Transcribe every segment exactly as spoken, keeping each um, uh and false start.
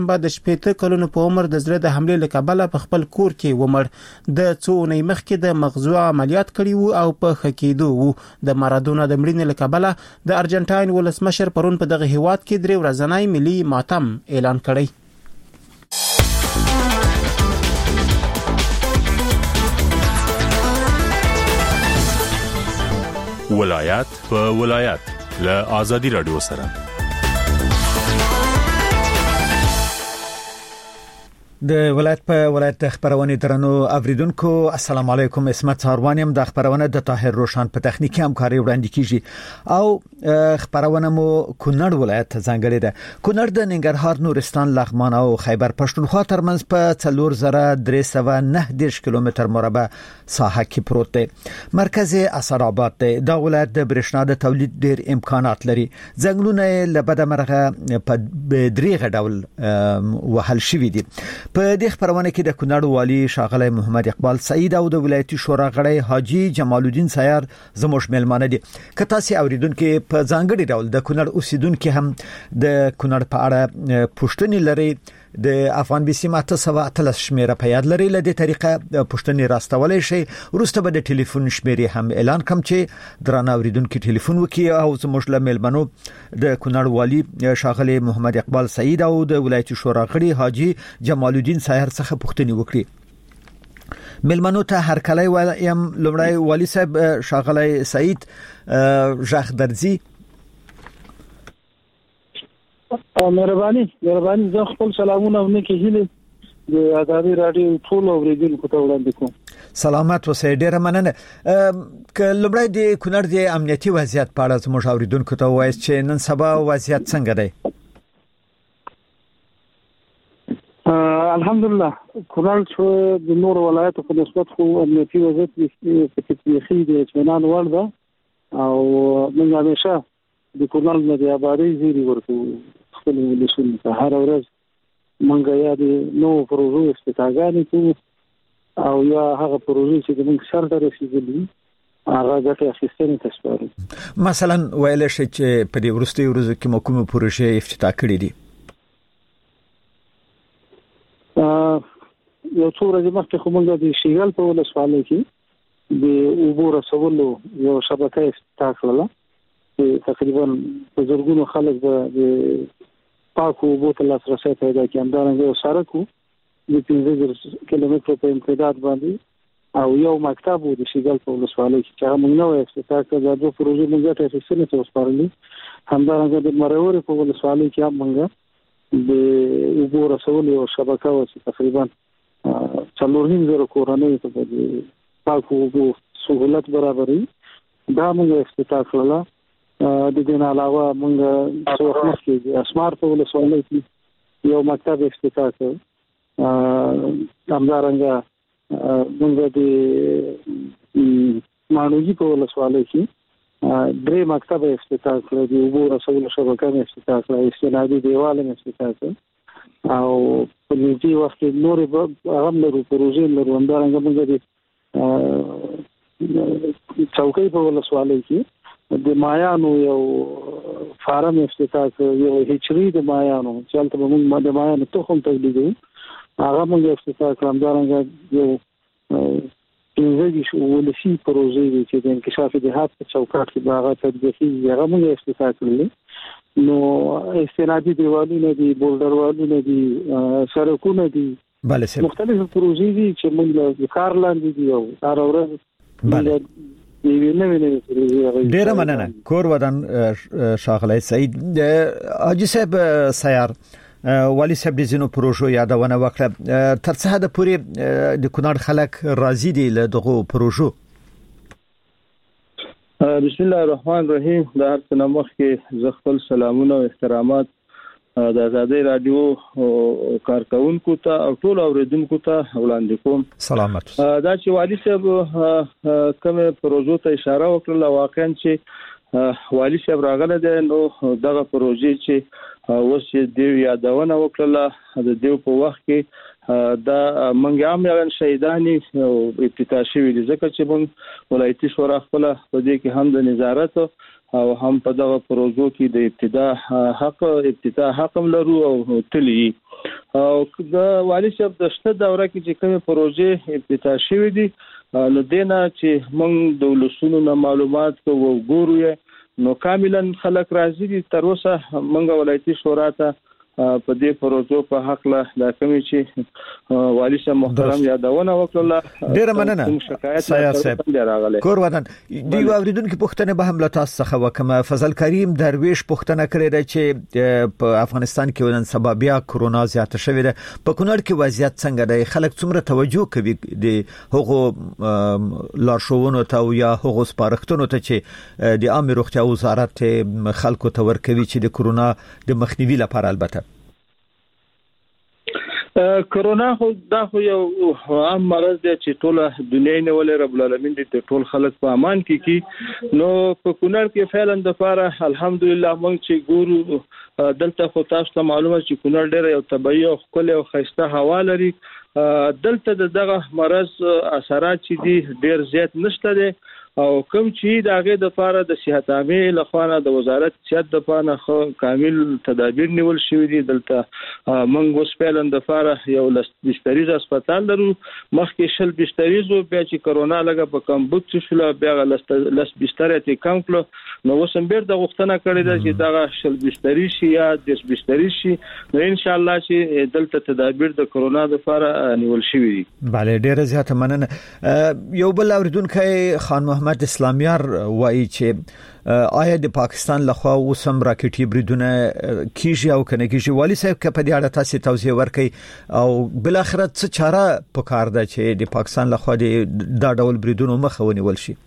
بعد د شپږ کلونو په عمر د زړه د حمله لکبله په خپل کور کې ومړ. د څو اونۍ مخکې د مغزو عملیات کړی وو او په خکېدو وو. د مارادونا د مړینې لکبله د ارجنټاین ولسمشر پرون په دغه هیواد کې درې ورځنی ملي ماتم اعلان کړی. ولایت په ولایت له آزادی رادیو سره. د ولایت په ولایت خبرونه درنو اوریدونکو السلام علیکم. اسمت ساروانیم د خبرونه د طاهر روشن په تخنیکی همکاري وړاندې کیږي او خبرونه مو کونړ ولایت ځانګړي ده. کونړ د ننګرهار نورستان لغمان او خیبر پښتونخوا ترمنځ په څلور زره درې سوه نهه دېرش کیلومتر مربع ساحه کې پروت دی. مرکز اسعد آباد دی. دا ولایت د برېښنا د تولید ډېر امکانات لري. ځنګلونه له بده مرغه په دریغه ډول وهل شوی دي. په دې خبرونه کې د کونړ والی شاغلی محمد اقبال سعید او د ولایتي شورا غړی حاجی جمال الدین سیار زموږ ملمانه دي. که تاسو اوریدونکو په ځانګړي ډول د کونړ اوسیدونکو هم د کونړ په اړه پوښتنې لري د افغان بي سي ماته سوا اتلس شمیره په یاد لري. له دې طریقه پوښتنې راستولای شي. وروسته به د ټلیفون شمیرې هم اعلان کوم چې درانه اوریدونکو ټلیفون وکړي او زموږ له ملمنو د کونړ والی شاغلی محمد اقبال سعید او د ولایتي شورا غړي حاجی جمال الدین سایر څخه پوښتنې وکړي. ملمنو ته هر کله وایم لومړی والی صاحب شاغلی سعید ژغ درځي. مهرباني مهرباني زه خپل سلامونه ونکي هیله د آزادي رادیو ټول اوریدونکو ته وړاندې کوم. سلامات اوسئ. ډیره مننه. ک لومړی د کونړ د امنیتي وضعیت په اړه زموږ اوریدونکو ته وایي چې نن سبا وضعیت څنګه دی؟ الحمدلله کونړ چې د نور ولایتو په نسبت خو امنیتي وضعیت په تطبیقي د اطمینان وړ ده او موږ همیشه د کونړ نه د آبادی زیری ورکو خپل ولسونو ته. هر ورځ موږ یا د نو پروژو استفاده کوو او یا هغه پروژې چې موږ سر ته رسیدلي هغه ګټه اخیستنې ته سپارو. مثلا ویل شي چې په دې ورستي ورځو کې کومه پروژه افتتاح کړې دي؟ یو څو ورځې مخکې خو موږ د شیګل په ولسوالۍ کې د اوبو رسولو یو شبکه افتتاح کړله. تقریبا په زرګونو خلک د پاکو اوبو ته لاسرسي پیدا کړي. همدارنګه یو سړک د پنځه کیلومترو په امتداد باندې او یو مکتب د شیګل په ولسوالۍ کې چې موږ نو افتتاح کړ. دا دوه پروژې موږ ته اخیستنې ته وسپارلې. همدارنګه د مرور په ولسوالۍ کې هم موږ د اوبو رسولو یو شبکه و چې تقریبا څلور نیم زره کورنۍ ته د پاکو اوبو سہولت برابرې دا موږ افتتاح کړله. د دې علاوه موږ څو وخت مخکې اسمار په ولسوالۍ کې یو مکتب افتتاح کړ. همدارنګه موږ د مانوجي په ولسوالۍ کې درې مکتب افتتاح کړ. د اوبو رسولو شبکه افتتاح کړ. استنادي دیوال افتتاح کړ او په دې وخت کې نور هغه لرو پروژې لرو. همدارنګه موږ د چوکۍ په ولسوالۍ کې د مایانو یو فارم افتتاح کړ. یو هچري د مایانو چې هلته موږ د مایانو تخم تولیدوو هغه موږ افتتاح کړ. همدارنګه یو پنځه ولسي پروژې دي چې د انکشاف دهات په چوکاټ کې هغه تطبیقي هغه موږ افتتاح کړل. نو استنادي دیوالونه دي، بولډروالونه دي، سړکونه دي، بله مختلف پروژې دي چې موږ د کار لاندې دي او هر ورځ بله ډیره مننه. کور ودان شاغلی سعید. حاجی صاحب سیار والی صاحب د زینو پروژو یادونه وکړه. تر څه حد پورې د کونړ خلک راضي دي له دغه پروژو؟ بسم الله الرحمن الرحیم. د هر څه نمخ کې ز خپل سلامونه او احترامات د آزادي رادیو کارکونکو ته او ټول اوریدونکو ته وړاندې کوم. سلامت. دا چې والی صاحب کومه پروژو ته اشاره وکړه واقعا چې والی صاحب راغله ده نو دغه پروژې چې اوس د یادونه وکړه د دیو په وخت کې دا منګ عام یان شهیدانی افتتاح شوی دي ځکه چې موږ ولایتي شورا خپل په دې کې هم د نظارت او هم په دغه پروژو کې د ابتدا حق افتتاح حق لرو او تلی او د والی صاحب د شته دوره کې چې کومه پروژې افتتاح شوی دي نو دینه چې موږ د ولسونو معلومات کوو ګورو نو کاملا خلک راځي دي تر اوسه موږ ولایتي شورا ته په دې پروژو په حق له د کومي چې والی صاحب محترم یادونه وکړه ډیر مننه سیاست صاحب کور ودان دی اوریدونکو پښتنه به هم له تاسو څخه وکم فضل کریم درویش پښتنه کړی دی چې په افغانستان کې ونن سبب بیا کرونا زیاته شوې ده په کونړ کې وضعیت څنګه دی خلک څومره توجه کوي د هغو لارښوونو ته یا هغو سپارښتنو ته چې د عامه روغتیا وزارت خلکو ته ورکوي چې د کرونا د مخنیوي لپاره البته کرونا خو دا خو یو عام مرض دی چې ټول دنیا نه ولې رب العالمین دې ټول خلک په امان کې کی نو په کونړ کې فعلا د فاره الحمدلله موږ چې ګورو دلته خو تاسو ته معلومه چې کونړ ډېر یو طبيعي او ښکلی او ښایسته هوا لري دلته دغه مرض اثرات چې دي ډېر زیات نشته دي او کوم چې دغه د فاره د صحت عامه لخوانه د وزارت صحت د پانه خو کامل تدابیر نیول شوې دي دلته موږ اوس پهلن د فاره یو لس بستریز هسپتال لرو مخکې شل بستریز او بیا چې کرونا لګه په کم بوت شو بیا لس لس بسترې ته کم کړو نو اوس هم بیر د غوښتنه کړې ده چې دغه شل بستری شي یا د بستری شي نو ان شاء الله چې دلته تدابیر د کرونا د فاره نیول شوې دي bale ډیره زیاته مننه یو بل اوریدونکو خان محمد اسلامیار وایي چې آیا د پاکستان لخوا وسم راکټي بریدونه کیږي او کنه کیږي والی صاحب که په دې اړه تاسو توضیح ورکړئ او بل اخر څه چاره پکار ده چې د پاکستان لخوا د دا ډول بریدونو مخه ونیول شي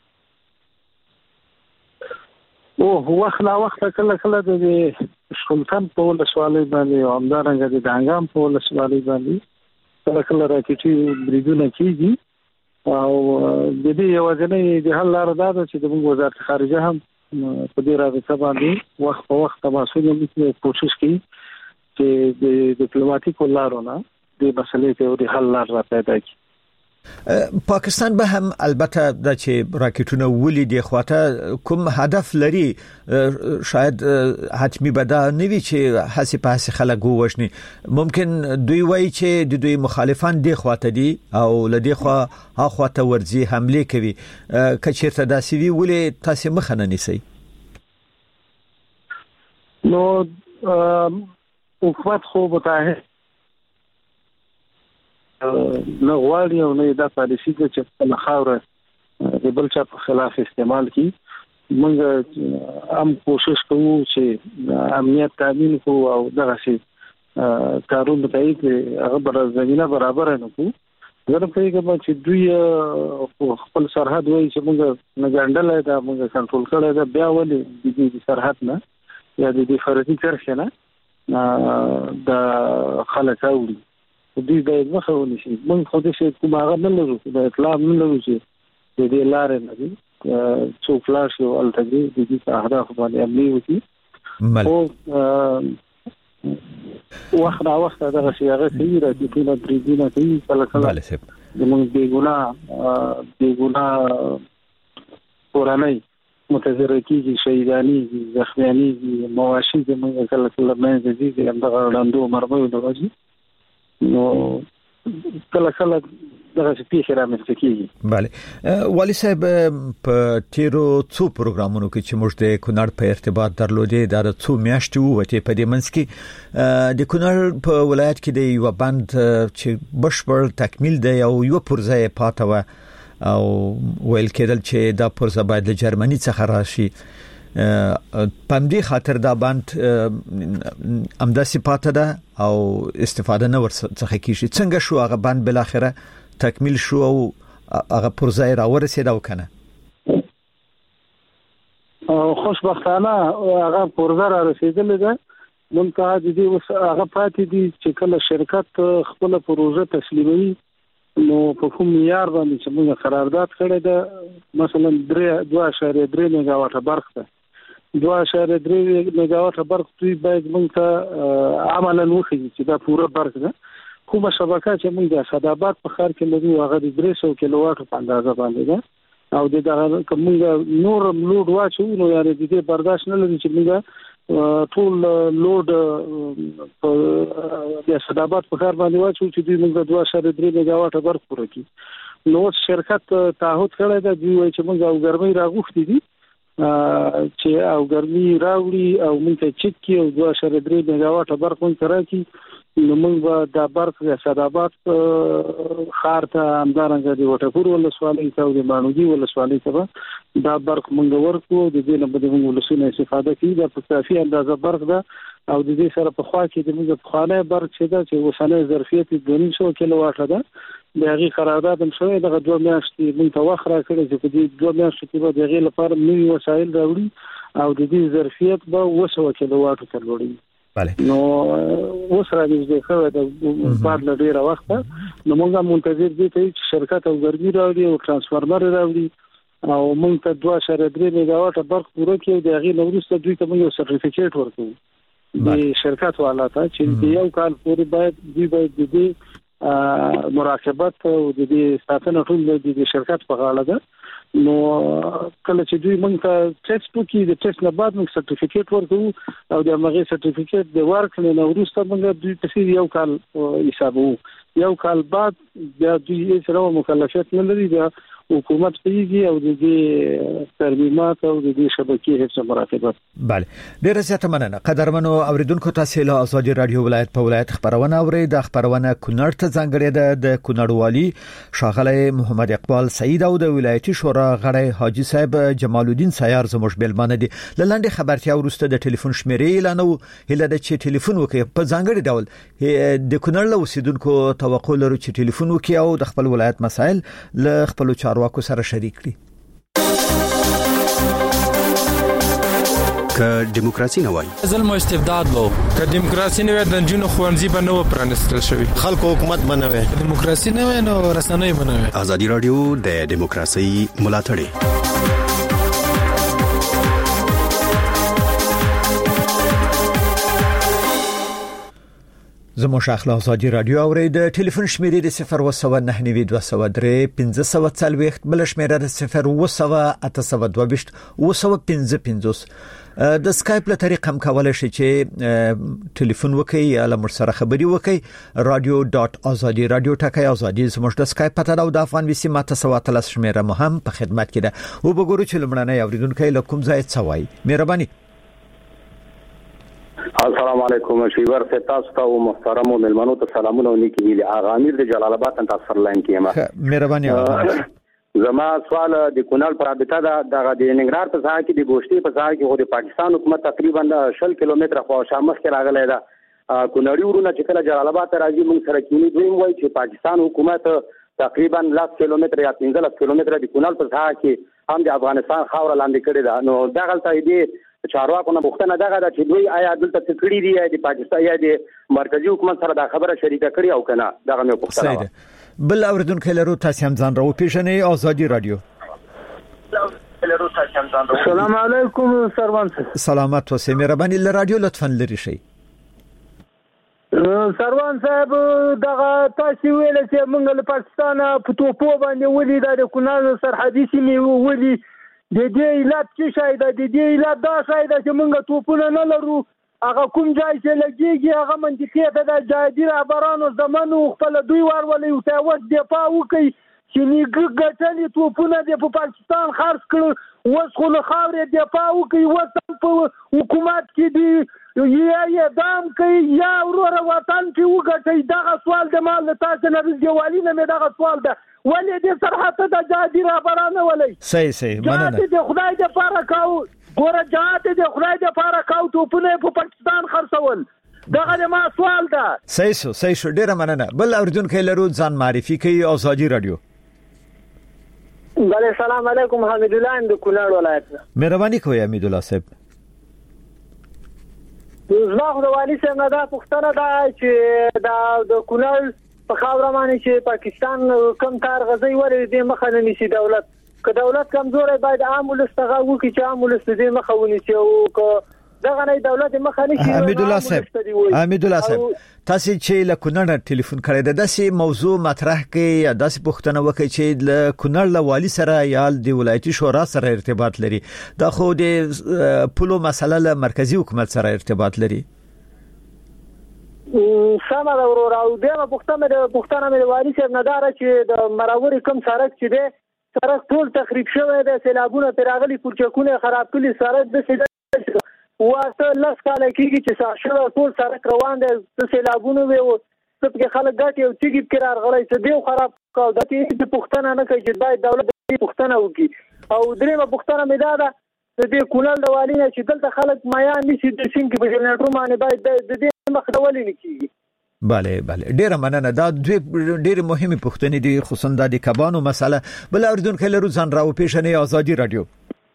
او وخت لا وخت کله کله د شکلتن په ولسوالۍ باندې او همدارنګه د دانګام په ولسوالۍ باندې کله کله راکټي بریدونه کیږي او د دې یو ځنې د حل لار ده چې د وزارت خارجه هم په دې رابطه باندې وخت په وخت تماسونه کوي کوشش کوي چې د ډیپلوماټیک لارونه د مسلې ته د حل لار را پیدا کړي پاکستان به هم البته د چې راکټونه ولې دی خواته کوم هدف لري شاید حتمی بدا نه وي چې حسی په حسی خلک وښني ممکن دوی وایي چې د دوی مخالفان دی خواته دي او لدی خوا ها خواته ورزي حمله کوي کچېرته داسي وی ولې تاسو مخ نه نیسي نو حکومت خو متحد نه غواړي او نه دا پالیسي چې په خاوره د بل چا په خلاف استعمال کی موږ هم کوشش کوو چې امنیت تامین کوو او دغه شي کارونه کوي چې هغه بر زمينه برابر نه کوو زه په یوه چې دوی خپل سرحد وایي چې موږ نه ګڼل دا موږ کنټرول کړی دا بیا ولې د دې سرحد نه یا د دې فرضي کرښه نه د خلک اوړي دوی باید مخه ونیسي موږ خو دې کوم هغه نه لرو د اطلاع نه لرو چې د دې لارې نه دي څو فلاش او الټګي د دې اهداف باندې عملي وکړي او وخت را وخت دغه شی هغه کوي راځي په بریدونه کوي کله کله د موږ دی ګنا دی ګنا قرآنی متذرکی شهیدانی زخمیانی مواشی د موږ کله کله مې دي چې دغه وړاندو مرمو د راځي نو کله کله دغه پیښه رامنځته کیږي bale والی صاحب په تیرو څو پروګرامونو کې چې موږ د کونړ په ارتباط درلودې دا د څو میاشتې وته په دې منځ کې د کونړ په ولایت کې د یو بند چې بشپړ تکمیل دی او یو پرځای پاتې و او ویل کېدل چې دا پرځای باید له جرمني څخه راشي پمدی خاطر دا بند امداسي پاتې ده او استفاده نه ورڅخه کیږي څنګه شو هغه بند بل اخره تکمیل شو او هغه پرځای را ورسېد او کنه خوشبختانه هغه پرځای را رسیدل ده مونږه د دې هغه پاتې دي چې کله شرکت خپل پروژه تسلیموي نو په کوم معیار باندې چې موږ قرارداد کړی دا مثلا درې دوه اشاریه درې میگاواټه برق ده دوه اشاریه درې میگاواټه برق دوی باید موږ ته عملاً وښیي چې دا پوره برق ده کومه شبکه چې موږ د اسداباد په ښار کې لرو هغه د درې سوه کیلوواټو په اندازه باندې ده او د دغه کومه نور لوډ واچو نو یاره د دې برداشت نه لري چې موږ ټول لوډ په د اسداباد په ښار باندې واچو چې دوی موږ دوه اشاریه درې میگاواټه برق پوره کړي نو شرکت تعهد کړی دی دوی وایي چې موږ او ګرمۍ راغوښتي دي چې او ګرمي راوړي او موږ ته چک کی او دوه اشاریه درې میگاواټه برق موږ ته راکړي نو موږ به د برق د اسداباد ښار ته همدارنګه د وټپور ولسوالۍ ته او د ماڼوګي ولسوالۍ ته دا برق موږ ورکړو د دې نه به موږ ولسونه استفاده کوي دا په کافي اندازه برق ده او د دې سره په خوا کې د موږ په خانه برق چې ده چې وسانه ظرفیت د دوه سوه کیلوواټه ده د هغې قرارداد هم شوی دغه دوه میاشتې موږ ته وخت راکړی چې په دې دوه میاشتو کې به د هغې لپاره نوي وسایل راوړي او د دې ظرفیت به اوه سوه کیلوواټو ته لوړوي نو اوس را نږدې شوی د بعد له ډېره وخته نو موږ هم منتظر دي چې شرکت او ګرمي راوړي او ترانسفارمر راوړي او موږ ته دوه اشاریه درې میگاواټه برق پوره کړي او د هغې نه وروسته دوی ته موږ یو سرټیفیکیټ ورکوو د شرکت والا ته چې د یو کال پورې باید دوی باید د دې مراقبت او د دې ساتنه ټول د دې شرکت په غاړه ده نو کله چې دوی موږ ته ټیسټ وکړي د ټیسټ نه بعد موږ سرټیفیکیټ ورکوو او د هغې سرټیفیکیټ د ورکړې نه وروسته موږ دوی پسې یو کال حسابوو یو کال بعد بیا دوی هیڅ ډول مکلفیت نه لري بیا حکومت پیږي او د دې ترمیمات او د دې شبکې هیڅ مراقبت بله ډیره زیاته مننه قدرمنو اوریدونکو تاسو له ازادي رادیو ولایت په ولایت خبرونه اورئ د خبرونه کونړ ته ځانګړې ده د کونړ والی شاغلی محمد اقبال سعید او د ولایتي شورا غړی حاجی صاحب جمال الدین سیار زموږ بیلمانه دي لاندې خبرتیا ورسته د ټلیفون شمیرې اعلانو هله د چې ټلیفون وکړي په ځانګړي ډول د کونړ له اوسیدونکو توقع لرو چې ټلیفون وکړي او د خپل ولایت مسائل له خپل چارواکو سره شریک کړي که دیموکراسي نه وای ظلم او استبداد وو که دیموکراسي نه وای د جنونو خوانزي به نو پرانستل شوی خلکو حکومت بنوي دیموکراسي نه وای نو رسنۍ بنوي ازادي رادیو د دیموکراسي ملاتړ زموږ شاخله ازادي رادیو اوري د ټلیفون شمیرې د صفر و سو نه نوي دوه سو درې پنځه سو څلويخت بل شمیره د صفر و سو اته سو دوه وشت و سو پنځه پنځوس د سکایپ له طریق هم کولای شئ چې ټلیفون وکړئ یا له موږ سره خبري وکړئ رادیو ډاټ ازادي رادیو ټکای ازادي زموږ د سکایپ پته او د افغان ویسي ماته سو تلس شمیره مهم په خدمت کې ده او وګورئ چې لمړنۍ اوریدونکو له کوم ځای څوي مهرباني السلام علیکم شیور سے تاسو ته محترم او ملمنو ته سلامونه او نیکی ویلي اغا امیر د جلال آباد ته تاسو سره لاین کیما مهرباني زما سوال د کونړ پر رابطه د دغه د ننګرهار په ځای کې د ګوشتي په ځای کې خو د پاکستان حکومت تقریبا شل کیلومتره خو شامخ کې راغلی دا کونړی ورونه چې کله جلال آباد ته راځي موږ سره کینی دوی وایي چې پاکستان حکومت تقریبا لاس کیلومتر یا پنځه کیلومتر د کونړ په ځای کې هم د افغانستان خاور لاندې کړی دا نو دغه ته دې چارواکو نه پوښتنه دغه ده چې دوی آیا دلته څه کړي دي یا د پاکستان یا د مرکزی حکومت سره دا خبره شریکه کړي او کنه دغه مې پوښتنه بل اوریدونکو لرو تاسو هم ځان راو پیژنې ازادي رادیو السلام علیکم سروان سلامات اوسئ مهرباني ل رادیو لطفا لري شي سروان صاحب دغه تاسو ویل چې موږ له پاکستان په توپو باندې ولې د کونړ سرحدي سیمې ولې د دې علت چې شاید د دې علت دا شاید چې موږ توپونه نه لرو هغه کوم ځای چې لګيږي هغه منطقه ته د جادي رهبرانو زمانو خپل دوی ورولې او ته وځ دی پاو کوي چې نیګ ګټلې توپونه د پاکستان خرڅ کړ وس خو له خاورې دی پاو کوي وس په حکومت کې دی یا یا دام کوي یا ورور وطن کې وګټي دا سوال د مال تاسو نه دیوالي نه دغه سوال ده ولې د سرحد ته جادي رهبرانو ولې صحیح صحیح مننه د خدای د پاره کاو ګوره جهات د خدای د پاره کاو توپونه په پاکستان خرڅول دغه ما سوال ده صحیح شو صحیح شو ډیره مننه بل اوریدونکو لرو ځان معرفي کوي ازادي رادیو بله سلام علیکم حمید الله د کونړ ولایت مهرباني کوي حمید الله صاحب زما خو د والی څنګه دا پوښتنه ده چې دا د کونړ په خاور باندې چې پاکستان کم تار غزي ولې دې مخه نه نشي دولت که دولت کمزورې باید عام ولس ته غو کې چې عام ولس دې مخه ونیسي او که دغه نه دولت مخه نشي حمید الله صاحب حمید الله صاحب تاسو چې له کونړ ټلیفون کړی د داسې موضوع مطرح کې یا داسې پوښتنه وکړي چې له کونړ له والی سره یا د ولایتي شورا سره ارتباط لري دا خو د پولو مسله له مرکزی حکومت سره ارتباط لري سمه دا ورور او دغه پښتنه د پښتنه مې والی سره نداره چې د مراوري کم سړک چې ده سړک ټول تخریب شوی دی سیلابونه پراغلي پورچکونه خراب کړي سړک د سیده واسه لاس کاله کېږي چې ساشره ټول سړک روان دی د سیلابونه وي او څه خلک ګټي او تیګي قرار غړي چې دیو خراب کاو د دې پښتنه نه کوي چې باید دولت دې پښتنه وکړي او درېمه پښتنه مې دا ده د دې کونړ د والینه چې دلته خلک مایا نشي د سین کې په جنریټر باندې باید د دې مخدولې نه کیږي بله بله ډیره مننه دا دوی ډیره مهمه پوښتنې دي خصوصا د کبانو مسله بل اردن کې لرو ځان راو پیښنې ازادي رادیو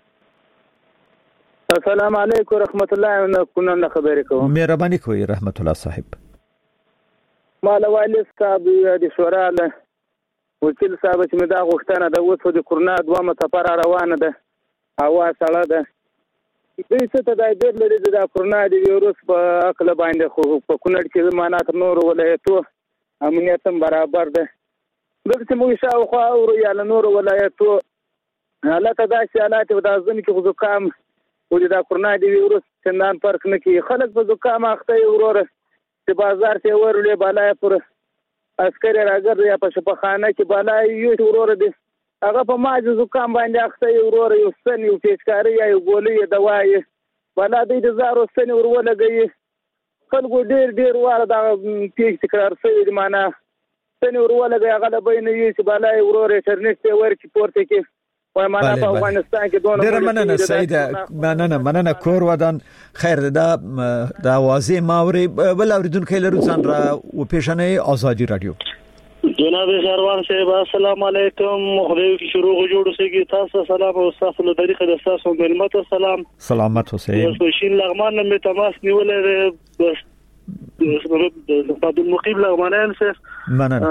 السلام علیکم رحمت الله کونړ خبرې کوم مهرباني کوي رحمت الله صاحب مال والي صاحب د شورا له وکیل صاحب چې مدا غوښتنه د وڅو د کورنا دوه متفر روانه ده هوا سړه ده دوی څه ته د دې لري د کورنا د ویروس په عقل باندې خو په کونړ کې معنا تر نور ولایتو امنیت هم برابر ده دغه چې موږ شاو خو او یا نور ولایتو حالت دا چې حالات د ځم کې زکام او د کورنا د ویروس څنګه فرق نه کوي خلک په زکام اخته وروره چې بازار ته ورولې بالای پر عسكر راګر یا په شپخانه کې بالای یو وروره دي هغه په ماجه زکام باندې اخته وروره یو سن یو پیچکاری یا یو ګولې دوايي بلا دې د زارو سن ورولګي خلکو ډیر ډیر واره دا پیچ تکرار شوی معنا سن ورولګي هغه د بین یو چې بالای وروره انټرنیټ ته ورکی پورته کې وای معنا په افغانستان کې دونه ډیر مننه سیده مننه مننه کور ودان خیر دا دا واضح ماوري بل اوریدونکو لرو ځان را او پیښنې ازادي رادیو جناب شهروان صاحب السلام علیکم خدای کی شروع جوړ سکی تاسو سلام او تاسو له طریقې د تاسو ملمت سلام سلامت اوسئ شین لغمان مې تماس نیولې بس په د مقیم لغمانان سره مننه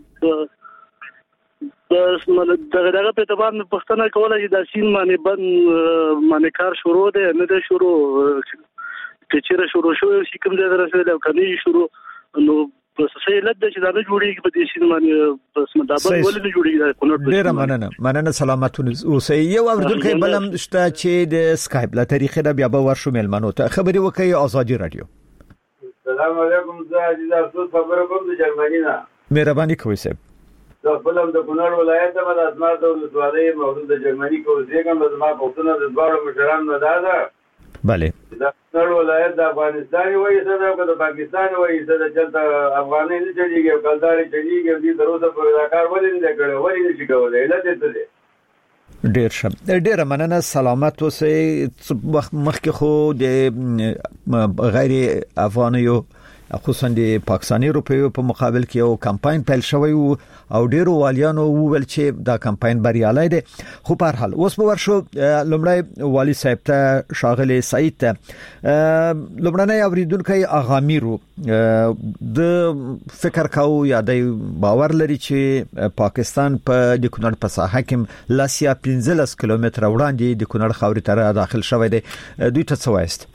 بس دغه دغه په اعتبار مې پښتنه کوله چې د سین باندې بند باندې کار شروع دی نه د شروع چې چیرې شروع شو چې کوم ځای درسه د کني شروع نو بس سې لږ چې دا نه جوړیږي په دې سین باندې بس مدابل ولې نه جوړیږي کونړ ډیر مننه مننه سلامتونه اوسئ یو اوریدونکو بلم شته چې د سکایپ له طریقې د بیا به ورشو ملمنو ته خبري وکي ازادي رادیو السلام علیکم زه عزیز افسوس خبره کوم د جرمني نه مهرباني کوئ صاحب د خپلم د کونړ ولایت د ازمار د ولسوالۍ موجود د جرمني کوزیګم د ما پښتون د دوړو مشران نه ده بله د کونړ ولایت د افغانستان وایي څه د پاکستان وایي څه د چلته افغاني نه چلیږي کلداري چلیږي د دروازه په کار ولې نه کړو ولې نشي کولای علت څه ډیر ښه ډیر مننه سلامت اوسئ مخکې خو د غیر افغانیو خصوصا د پاکستاني روپیو په مقابل کې یو کمپاین پیل شوی او ډیرو والیانو وویل چې دا کمپاین بریالي دی خو په هر حال اوس به ورشو لومړی والی صاحب ته شاغلی سعید ته لومړنۍ اوریدونکو اغامیرو د فکر کاو یا د باور لري چې پاکستان په د کونړ په ساحه کې لاسیا پنځلس کیلومتره وړاندې د کونړ خاورې ته داخل شوی دی دوی ته څه وایست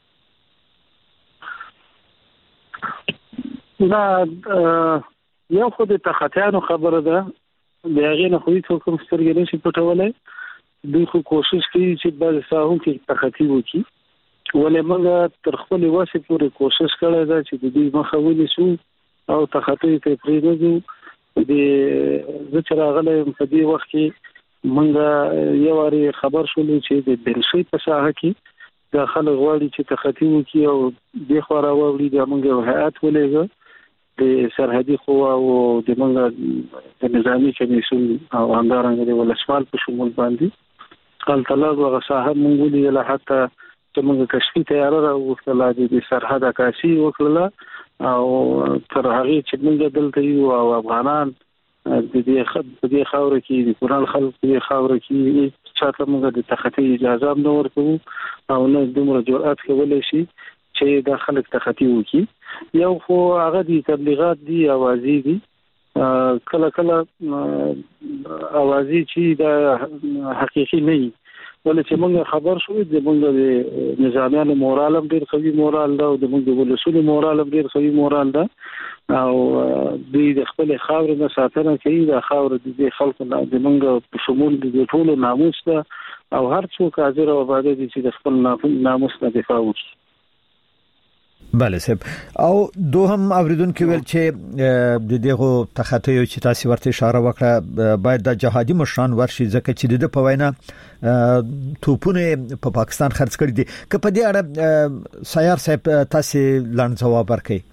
دا یو خو د تخاتیانو خبره ده د هغه نه خو هیڅ کوم سترګې نشي پټولای دوی خو کوشش کوي چې بعض ساحو کې تخاتی وکړي ولې موږ تر خپل واسه پورې کوشش کړی دا چې د دې مخه ونیسو او تخاتی ته پریږدو د زچراغله په دې وخت کې موږ یو واری خبر شولو چې د بلشي په ساحه کې د خلک غواړي چې تخاتی وکړي او د خورا وړي د موږ هيئت ولېږي د سرحدي قوا او د موږ د نظامی کمیسیون او همدارنګه د ولسوال په شمول باندې خپل طلب او غصه مونږ له حتی چې موږ کشفي تیار راوړل د سرحد عکاسي وکړه او تر هغه چې موږ دلته یو او افغانان د دې خد په دې خاور کې د کورال خلک په دې خاور کې چې موږ د تخطي اجازه نه ورکوو او نه دومره جرأت کولای شي چې د خلک تخطي وکړي یو خو هغه د تبلیغات دي اوازې دي کله کله اوازي چې د حقيقي نه وي ولې چې موږ خبر شو د موږ د نظامیانو مورال هم ډیر قوي مورال ده او د موږ د ولسونو مورال هم ډیر قوي مورال ده او د خپل خاور نه ساتنه کوي د خاور د خلکو د موږ په شمول د ټولو ناموس ده او هر څوک حاضر او آباد دي چې د خپل ناموس نه دفاع وکړي. بله صاحب او دوهم اوریدونکو ویل چې د دغه تخطیو چې تاسو ورته اشاره وکړه باید د جهادي مشران ورشي ځکه چې د په وینا توپونه په پا پاکستان خرڅ کړي دي که په دې اړه سیار صاحب تاسو لاندې جواب ورکړئ.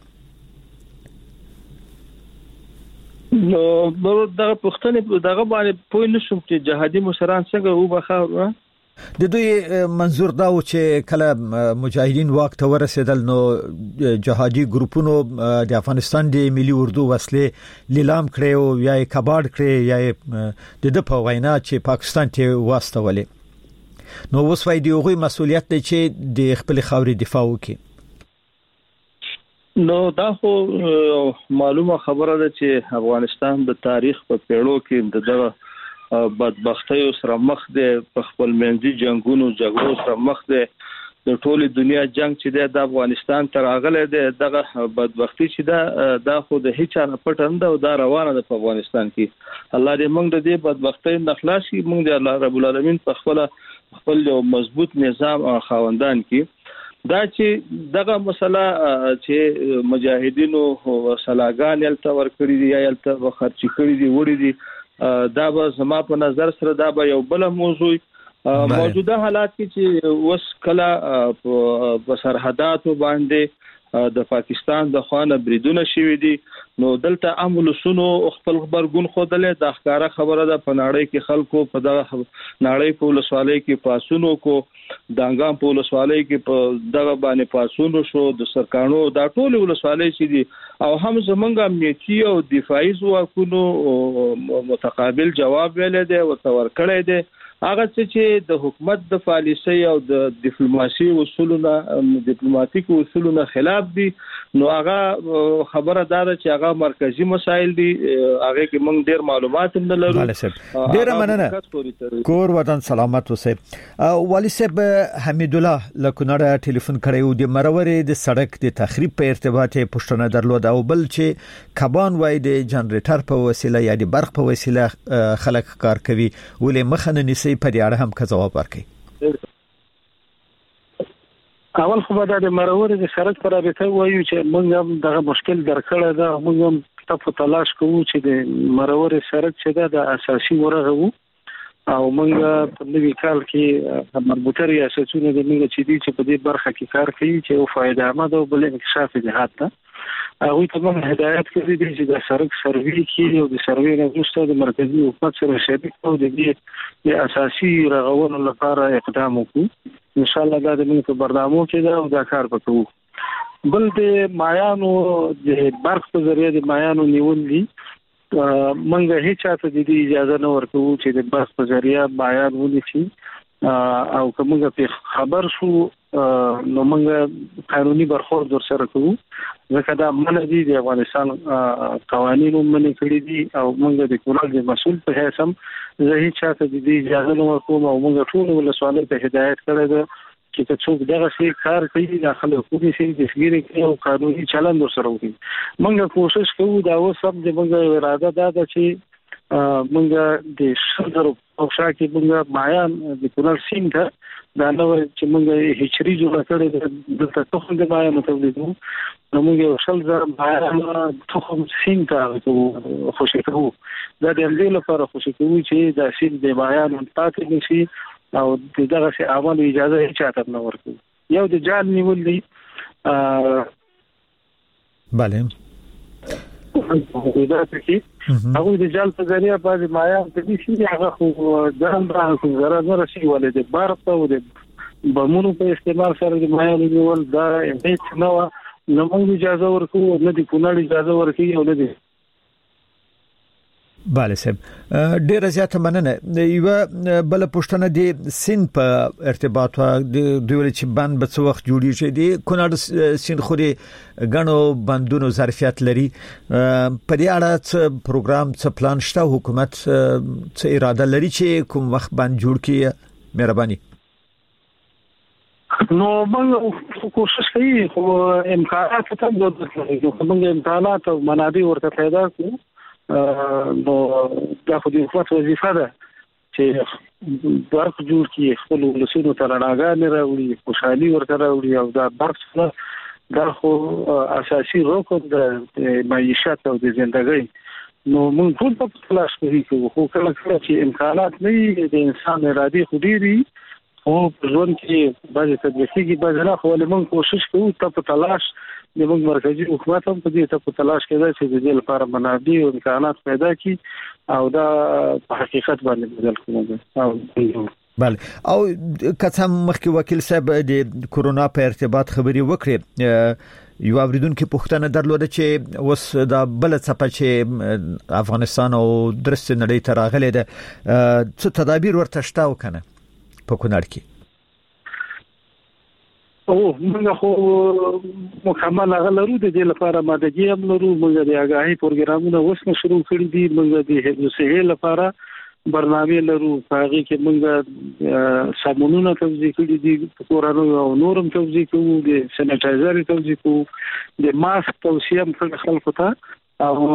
نو دغه پښتنې دغه باندې پوه نشم چې جهادي مشران څنګه وبخاور د دوی منظور دا و چې کله مجاهدین واک ته ورسېدل نو جهادي ګروپونو د افغانستان د ملي اردو وسلې لیلام کړي او یا کباړ کړي یا د په وینا چې پاکستان ته واستولې نو اوس وایي دی غوي مسولیت دی چې د خپل خاورې دفاع وکړي. نو دا خو معلومه خبره ده چې افغانستان د تاریخ په پیړو کې دغه بدبختۍ سره مخ دي په خپل منځي جنگونو جګړو سره مخ دي د ټولي دنیا جنگ چې د افغانستان تر اغله دي دغه بدبختی چې دا د خو د هیڅ نه پټند او دا روانه ده په افغانستان کې. الله دې موږ د دې بدبختۍ نه خلاص کړي موږ د الله رب العالمین په خپل خپل مضبوط نظام خاوندان کې دا چې دغه مسله چې مجاهدینو سلاګان یلته ور کړی دي یا یلته خرچ کړی دي وړي دي دا به زما په نظر سره دا به یو بل موضوع موجوده حالات کې چې وس کله په سرحداتو باندې د پاکستان د خوانه بریدونه شوي دي نو دلته عمل سونو خپل خبرګون خودلې د ښکارا خبره ده په نړۍ کې خلکو په دغه نړۍ په ولسوالۍ کې پاسونو کو دانګام په ولسوالۍ کې په دغه باندې پاسونو شو د سرکانو دا ټول ولسوالۍ چې دي او هم زمونږ امنیتي او دفاعي ځواکونو متقابل جواب ویل دي او تور کړی دي هغه چې د حکومت د پالیسي او د ډیپلوماسي اصولونو ډیپلوماټیک اصولونو خلاف دي نو هغه خبره دار چې هغه مرکزی مسایل دي هغه کې موږ ډیر معلومات هم نه لرو. ډیر مننه کور وطن سلامت اوسه. والي صاحب حمید الله لکونړه ټلیفون کړیو د مرورې د سړک د تخریب په ارتباط پښتنه درلود او بل چې کبان وای د جنریټر په وسیله یا د برق په وسیله خلک کار کوي ولې مخنه نسی په دې اړه هم کا جواب ورکړي. اول خو دا د مرورې د سړک پر رابطه وایو چې موږ هم دغه مشکل درکړه دا موږ هم تاسو تلاش کوو چې د مرورې سړک چې د اساسي ورغه وو او موږ په نوي کال کې مربوطه ریاستونه د موږ چې دي چې په دې برخه کې کار کوي چې او فائدہ آمد او بل انکشاف جهات ته هغه ته موږ هدایت کړی دي چې د سړک سروي کې او د سروي نه وروسته د مرکزی حکومت سره شریک او د دې د اساسي رغونې لپاره اقدام وکړو. ان شاء الله دا د موږ په برنامه کې دا او دا کار وکړو. بل د مایانو د برق په ذریعہ د مایانو نیول دي منګه هیڅ چاته د اجازه نه ورکوو چې د برق په ذریعہ مایان ونیسي او کومه په خبر شو نو موږ قانوني برخورد در سره کوو ځکه دا منځي د افغانستان قوانینو منې کړی دي او موږ د کولال د مسول په حیث هم زه هیڅ چاته د اجازه نه ورکوم او موږ ټول ولسوالۍ ته هدایت کړی ده چې څوک دغه شي کار کوي داخله حکومت سي د فګری کوي او قانوني چلند در سره وکړي. موږ کوشش کوو دا اوس هم د موږ اراده ده چې موږ د شندر او شاکي موږ مایان د کونړ سیند دا نو چې موږ هچري جوړ کړی د تخم د مایان تولیدو نو موږ یو شل زر مایان تخم سیند ته خوشی کوو دا د دې لپاره خوشی کوو چې دا سیند د مایان پاتې نشي او دغه شی عمل اجازه هیڅ چاته نه ورکوي. یو د جال نیول دي bale دا چې هغه د جال په ذریعہ باندې مایا په دې شي هغه خو ځان راځي زره زره شي ولې د بارته او د بمونو په استعمال سره د مایا نیول دا هیڅ نه و نه موږ اجازه ورکو نه د کونړ اجازه ورکي او نه دي bale صاحب ډیر زیاته مننه. یو بل پښتنه دی سین په ارتباط د دوی چې بند به څو وخت جوړیږي دی کونړ سین خوري غنو بندونو ظرفیت لري په دې اړه څه پروګرام څه پلان شته حکومت څه اراده لري چې کوم وخت بند جوړ کړي مهرباني. نو موږ کوشش کوي خو امکانات ته موږ موږ امکانات او منابع ورته پیدا کړو. نو دا خو د حکومت وظیفه ده چې برق جوړ کړي خپل ولسونو ته رڼاګانې راوړي خوشحالي ورته راوړي او دا برق دا خو اساسي رکن د معیشت او د ژوندۍ. نو موږ ټول په تلاش کوو خو کله کله چې امکانات نه وي د انسان ارادي خو ډېری او ځون کې بعضې تدریسي بعضې نه خو موږ کوشش کوو ته په تلاش د موږ مرکزی حکومت هم په دې ته په تلاش کې ده چې د دې لپاره منابع او امکانات پیدا کړي او دا په حقیقت باندې بدل کړي. بله او کڅم مخکې وکیل صاحب د کورونا په ارتباط خبري وکړي یو اوریدونکو پوښتنه درلوده چې اوس دا بل څه چې افغانستان او درست نړۍ ته راغلي ده څه تدابیر ورته شته وکنه په کونړ کې؟ او موږ خو مکمل هغه لرو د دې لپاره مادهګي هم لرو. موږ د آگاهي پروګرامونه اوس شروع کړي دي. موږ د حفظ صحه لپاره برنامه لرو. هغه کې موږ صابونونه توزیع کړي دي کورانو او نورم توزیع کوو د سینیټایزر توزیع کوو د ماسک توصیه هم کړو خلکو ته او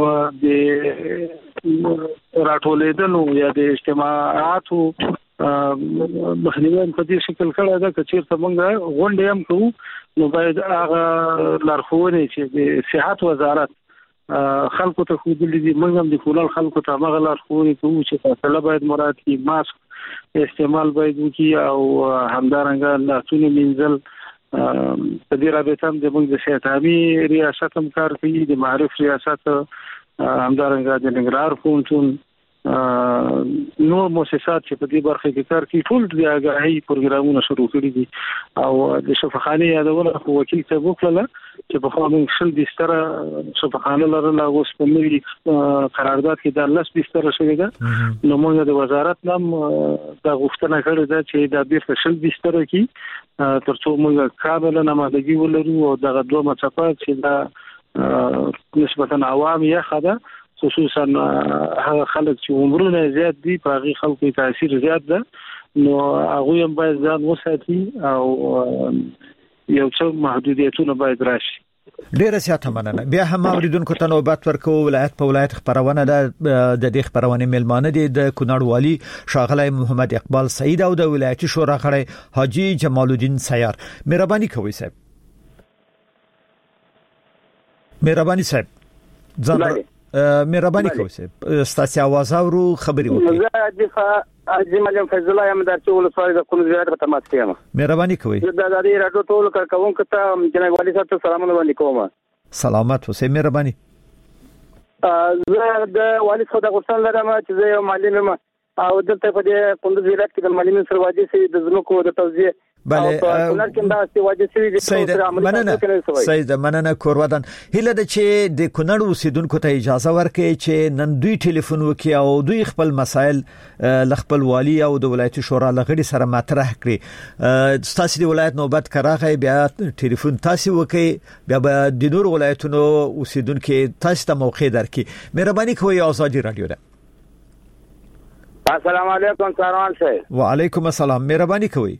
د راټولېدلو یا د اجتماعاتو مخنیوي په دې شکل کړه دا چې چیرته موږ غونډې هم کوو نو باید هغه لارښوونې چې د صحت وزارت خلکو ته خوندلې دي موږ هم د کولال خلکو ته هغه لارښوونې کوو چې فاصله باید مراعات کړي ماسک استعمال باید وکړي او همدارنګه لاسونه مینځل. په دې رابطه هم د موږ د صحت عامي ریاست هم کار کوي د معرف ریاست همدارنګه د نګرهار پوهنتون نور مؤسسات چې په دې برخه کې کار کوي ټول د آگاهي پروګرامونه شروع کړي دي او د شفاخانه یادونه خو وکیل ته وکړه چې په خو موږ شل بستر شفاخانه لرله اوس په ملي قرارداد کې د لس بستر شوی ده. نو موږ د وزارت نام د غوښتنه کړې ده چې د بیرته شل بستر کې ترڅو موږ کابل نه مادهګي ولرو او دغه دوه مصفات چې دا نسبتا عوام یا خده خصوصا هغه خلک چې عمرونه زیات دي په هغه خلکو تاثیر زیات ده نو هغه هم باید ځان وساتي او یو څو محدودیتونه باید راشي. ډیره زیاته مننه. بیا هم اوریدونکو ته نوبت ورکو ولایت په ولایت خبرونه د د دې خبرونه ملمانه دي د کونړ والی شاغلی محمد اقبال سعید او د ولایتي شورا غړی حاجی جمال الدین سیار. مهرباني کوئ صاحب. مهرباني صاحب ځان مهرباني کوئ صاحب ستاسو आवाज اورو خبري وکړئ. زه د حاجی ملیم فیض الله یم د ټول سوال د کونړ ولایت په تماس کې یم. مهرباني کوئ. زه د ازادي راډیو ټول کارکونکو ته جناب والی صاحب ته سلامونه باندې کوم. سلامات اوسئ. مهرباني. زه د والی صاحب د غوښتنه لرم چې زه یو معلم یم او دلته په دې کونړ ولایت کې د معلمین سره واجب سي د زمکو د توزیع بله سید مننه سید مننه کوروادان هله د چې د کونړ اوسیدونکو ته اجازه ورکړي چې نن دوی ټلیفون وکړي او دوی خپل مسائل ل خپل والی او د ولایتي شورا لغړي سره مطرح کړي. تاسو د ولایت نوبت کراغه بیا ټلیفون تاسو وکړي بیا د نور ولایتونو اوسیدونکو تاسو ته موقع درکړي. مهرباني کوئ ازادي رادیو ده. السلام علیکم سروان صاحب. وعلیکم السلام. مهرباني کوئ.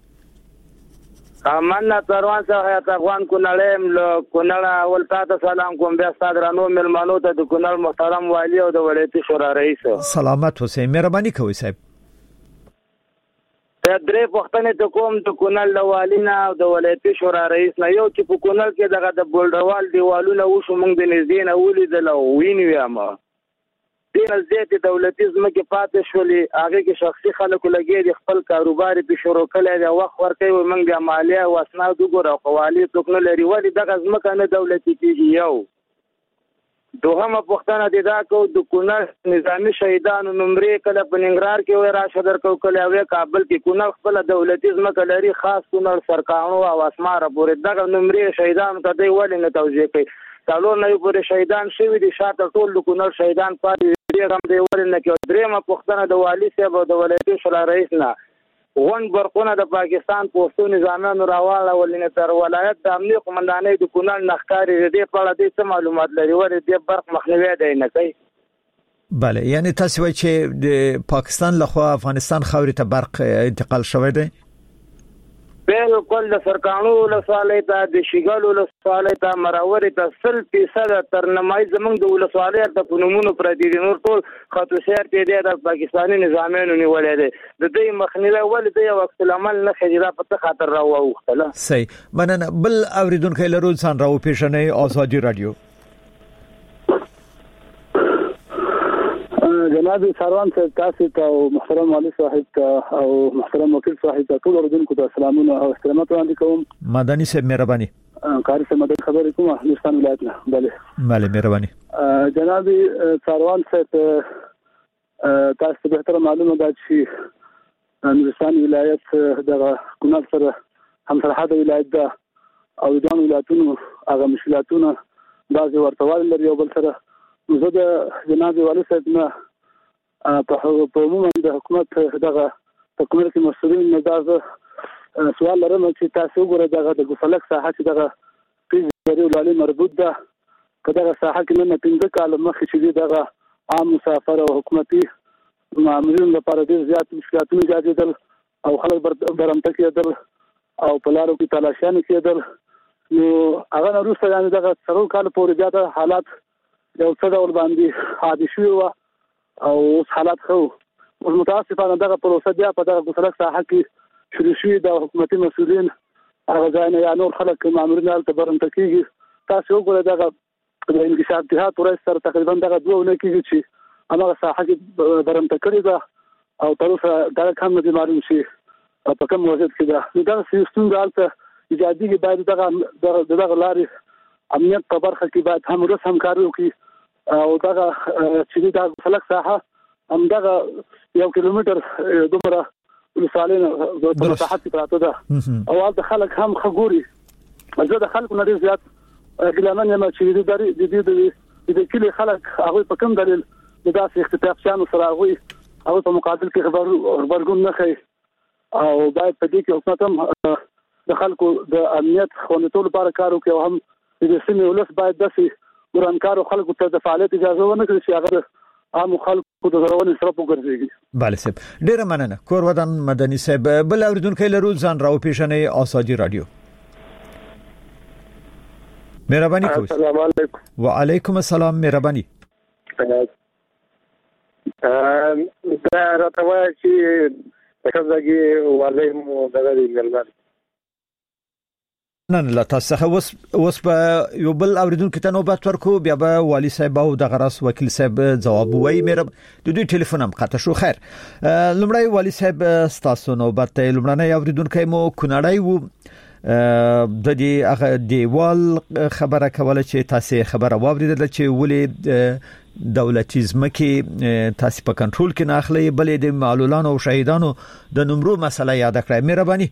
امانه سروان صاحب افغان کونړم له کونړ اول تاسو سلام کوم بیا ستاسو رانو ملمانو ته د کونړ محترم والی او د ولایتي شورا رئیس سلامات اوسئ. مهرباني کوئ صاحب. ته درې پښتنې ته کوم د کونړ له والینا او د ولایتي شورا رئیس نه یو چې په کونړ کې دغه د بولډوال دیوالونه وشو موږ د نږدې نه ولیدل او وینیو ما دین زیات دولتي زمکه پاتې شولې هغه کې شخصي خلکو لګي د خپل کاروبار په شروع کړي د وخت ورکوي موږ د مالیه او اسناد وګورو قوالی ټوکنه لري ولې دغه زمکه نه دولتي کیږي. یو دوهمه پښتنه د دا کو د کونړ نظامی شهیدانو نمرې کله په ننګرهار کې وای راشه درکو کله وای کابل کې کونړ خپل دولتي زمکه لري خاص کونړ سرکانو او اسمار پورې دغه نمرې شهیدانو ته دی ولې نه توجیه کوي. څلور نه پورې شهیدان شوي دي شاته ټول د کونړ شهیدان پاتې دي هم دی ورنه کې درېمه پوښتنه د والي صاحب او د ولایتي شورا رئیس نه غون برقونه د پاکستان پوستو نظامیانو راواله ولینه تر ولایت د امنیه قومندانۍ د کونړ نخکاری دې په اړه د څه معلومات لري ولې د برق مخنیوي دی نه کوي بله یعنی تاسو وایي چې د پاکستان لخوا افغانستان خاورې ته برق انتقال شوی دی بالکل د سرکانو ولسوالۍ ته د شیګل ولسوالۍ ته مراورې ته سل فیصد تر نمای زمونږ د ولسوالۍ د فنومونو پر دي نور ټول خطو سیر کې دی د پاکستاني نظامیانو نیولې دي د دې مخنیوي ولې د یو وخت العمل نه خجرا په خاطر راووختله صحیح مننه بل اوریدونکو لرو ځان راو پیښنې آزادي رادیو جناب سروان صاحب تاسو ته محترم والي صاحب ته او محترم وکیل صاحب ته ټول اوریدونکو ته سلامونه او احترامات وړاندې کوم مدني صاحب مهرباني کاری سره مدد خبرې کوم افغانستان ولایت نه بله بله مهرباني جناب سروان صاحب تاسو به تر معلومه ده چې نورستان ولایت د کونړ سره هم سرحد ولایت ده او د ولایتونو هغه مشکلاتونه بعضي ورتوال لري او بل سره زه د جناب والي صاحب نه په عموما د حکومت دغه حکومت کې مسؤلین نه دا سوال لرم چې تاسو وګورئ دغه د ګوسلک ساحه چې دغه پیژوري ولالي مربوط ده که دغه ساحه کې نه پنځه کال مخکې چې دغه عام مسافر او حکومتي مامورین لپاره ډېر زیات مشکلاتونه ایجادېدل او خلک برمته کېدل او په لارو کې تلاشیانې کېدل نو هغه نه وروسته یعنې دغه څلور کاله پورې بیا د حالات یو څه ډول باندې عادي شوي وه او اوس حالات ښه وو اوس متاسفانه دغه پروسه بیا په دغه ګوسلک ساحه کې شروع شوي د حکومتي مسؤلین هغه ځای نه یا نور خلک مامورین هلته برمته کېږي تاسو وګورئ دغه د انکشاف جهاد ورځ سره تقریبا دغه دوه اونۍ کېږي چې هماغه ساحه کې برمته کړې ده او تر اوسه دغه کم نه دي معلوم شي په کوم وضعیت کې ده نو دغه ستونزه هلته ایجادېږي باید دغه د دغه لارې امنیت په برخه کې باید هم ورس همکاري وکړي او دغه چې د ګوسلک ساحه هم دغه یو کیلومتر دومره ولسوالۍ نه په مساحت کې پراته ده او هلته خلک هم ښه ګوري زه د خلکو نه ډېر زیات ګیلمن یم چې د دې د کلي خلک هغوی په کوم دلیل د داسې اختطافچیانو سره هغوی هغوی په مقابل کې غبرګون نه ښیي او باید په دې کې حکومت هم د خلکو د امنیت خوندیتوب لپاره کار وکړي او هم د سیمې ولس باید داسې ورانکارو خلکو ته د فعالیت اجازه ونه کړي چې هغه عام خلکو د زرونې سره وګرځي بله صاحب ډیره مننه کور ودان مدني صاحب بل اوریدونکو لرو ځان راو پیښنې آزادي رادیو مهرباني کوئ السلام علیکم وعلیکم السلام مهرباني دا راته وایي چې څنګه والي مو دغه دی نن لا تاسو اوس اوس په یو بل اوریدونکو ته نوبت ورکو بیا به والي صاحب او د غراس وکیل صاحب جواب وایي مې د دوی ټلیفون هم قطع شو خیر لمړی والي صاحب تاسو نوبت ته لمړنی اوریدونکو مو کونړای وو د دې هغه دیوال خبره کوله چې تاسو خبره واوریدل چې ولې دولتي ځمکې تاسو په کنټرول کې نه اخلي بلې د معلولانو او شهیدانو د نمرو مسله یاد کړئ مهرباني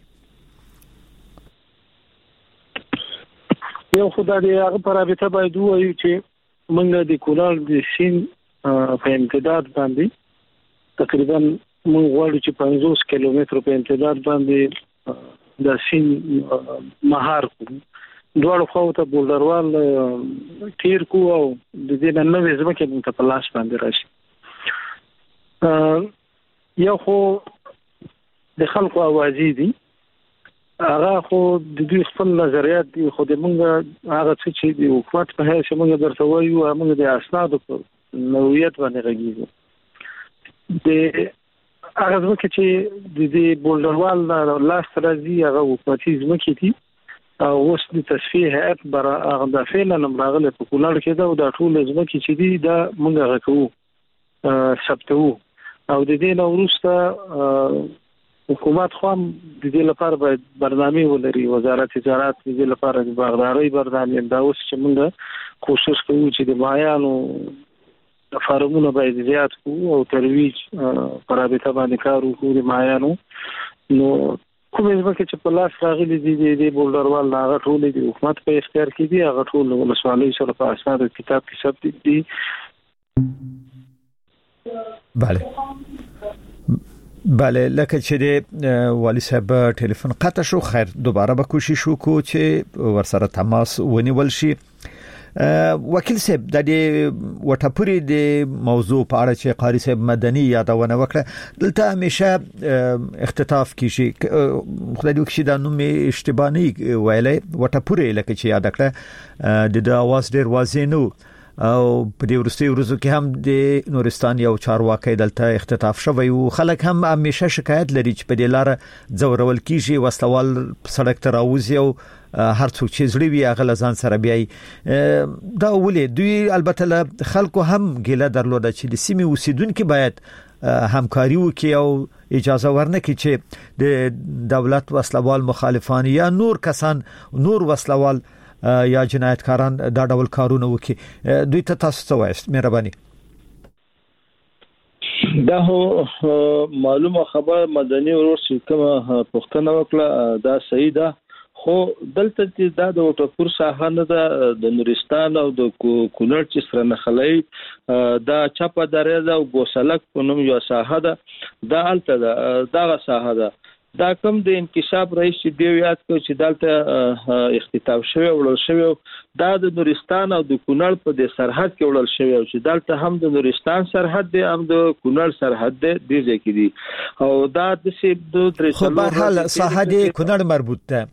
یو خدای دې هغه پر رابطه باید وایي چې موږ د کونړ د سین په امتداد باندې تقریبا موږ غواړو چې پنځوس کیلومتر په امتداد باندې د سین مهار کو دوړ خو ته بولډروال تیر کو او د دې نن نوې ځمکه په پلاس باندې راشي یو خو د خلکو اوازې دي هغه خو د دوی خپل نظریات دي خو د موږ هغه څه چې د حکومت په هیڅ موږ درته وایو موږ د اسنادو په نوعیت باندې غږیږو د هغه ځکه چې د دې بولډروال لاس راځي هغه حکومتي ځمکې دي او اوس د تصفیه هیئت بر هغه د فعلا نمراغله په کونړ کې دا او د ټول ځمکې چې دي دا موږ غوښتو ثبتو او د دې نو وروسته حکومت خو هم د دې لپاره باید برنامه ولري وزارت تجارت د دې لپاره د باغداري برنامه دا اوس چې موږ کوشش کوو چې د مایانو فارمونه باید زیات کوو او ترویج پر رابطه باندې کار وکړو د مایانو نو کومه ځمکه چې په لاس راغلي دي د بولډروال هغه ټول د حکومت په اختیار کې دي، هغه ټول ولسوالۍ سره په اسناد کتاب کې ثبت دي. بله بله لکه چې د والي صاحب ټلیفون قطع شو، خیر دوباره به کوشش وکړو چې ورسره تماس ونیول شي. وکیل صاحب د وټاپوري د موضوع په اړه چې قاری صاحب مدني یادونه وکړه، دلته همیشه اختطاف کیږي، خدای دې وکړي دا نوم اشتباه نه ویلې، وټاپوري لکه چې یاد کړه د اواز ډیر واضح نو، او په دې ورستي ورځو کې هم د نورستان یو چارواکي دلته اختطاف شوی او خلک هم همیشه شکایت لري چې په دې لار زورول کیږي، وسلوال سړک ته راوځي او هر څوک چې زړی وي هغه لزان سره بیاي. دا ولې دوی البته له خلکو هم ګیله درلوده چې د سیمې اوسیدونکو باید همکاري وکړي او اجازه ورنکړي چې د دولت وسلوال مخالفان یا نور کسان نور وسلوال یا جنایتکاران دا ډول کارونه وکړي. دوی ته تاسو څه وایست؟ مهرباني. دا هو معلومه خبر مدني ورور چې کومه پښتنه وکړه دا صحیح ده، خو دلته چې دا د وټاپور ساحه نه ده، د نورستان او د کونړ چې سره نخلای دا چپه دره ده او ګوسلک په نوم یو ساحه ده، دا الته ده دغه ساحه ده. دا کوم د انکشاف رئیس چې دی یاد کو چې دلته اختطاف شوی وړل شوی، دا د نورستان او د کونړ په د سرحد کې وړل شوی او چې دلته هم د نورستان سرحد دی هم د کونړ سرحد دی د ځکه دی او دا د سي د درې خو په حال ساحه د کونړ مربوط ده.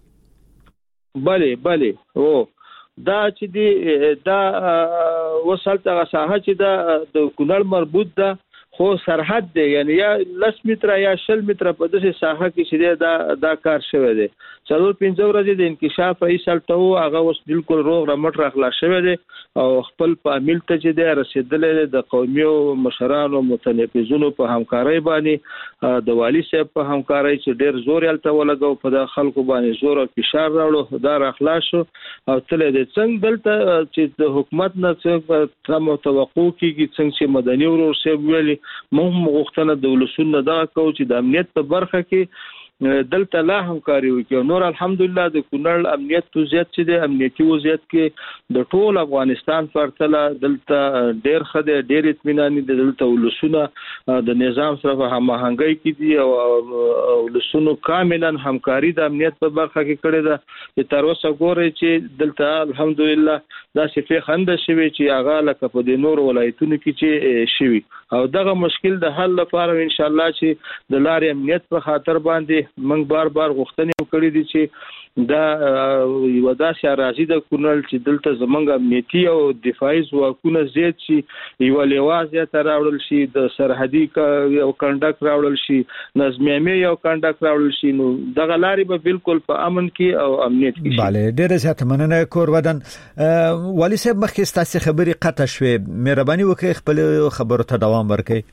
بله بله او دا چې دی دا وسلته ساحه چې دا د کونړ مربوط ده، خو سرحد دی، یعنی یا لس متره یا شل متره په دغه ساحه کې چې دا دا کار شوی دی. څلور پنځه ورځې د انکشاف ایسل ته هغه اوس بالکل روغ رمټ راخلا شوی دی او خپل په عمل ته چې دی رسیدلې د قومي او مشرانو متنفذونو په همکارۍ باندې د والي صاحب په همکارۍ چې ډیر زور یې الته ولګاو په د خلکو باندې زور او فشار راوړو، دا راخلا شو او تل دې څنګه دلته چې د حکومت نه څه تم توقع کیږي، څنګه چې مدني ورور صاحب ویلي موږ غوښتنه د ولسونو دا کوو چې د امنیت په برخه کې دلته لا همکاري وکړي. نور الحمدلله د کونړ امنیت وضعیت چې د امنیتي وضعیت کې د ټول افغانستان پرتله دلته ډیر خده ډیر اطمینان دي، دلته ولسونه د نظام سره هماهنګي کوي او ولسونو کاملا همکاري د امنیت په برخه کې کړې ده. چې تر اوسه ګوري چې دلته الحمدلله دا صفه خنده شوی چې هغه لکه په د نور ولایتونو کې چې شوی او دغه مشکل د حل لپاره ان شاء الله چې د لارې امنیت په خاطر باندې موږ بار بار غوښتنې وکړې دي چې دا یو داسې راځي د کونړ چې دلته زمونږ امنیتي او دفاعي ځواکونه زیات شي، یو لوازه ته راوړل شي، د سرحدي یو کنډک راوړل شي، نظمیه یو کنډک راوړل شي، نو دغه لارې به بالکل په امن کې او امنیت کې شي. bale ډېر زیات مننه کور ودان. والي صاحب مخکې ستاسو خبرې قطع شوې، مهرباني وکړئ خپل خبرو ته دوام ورکړئ.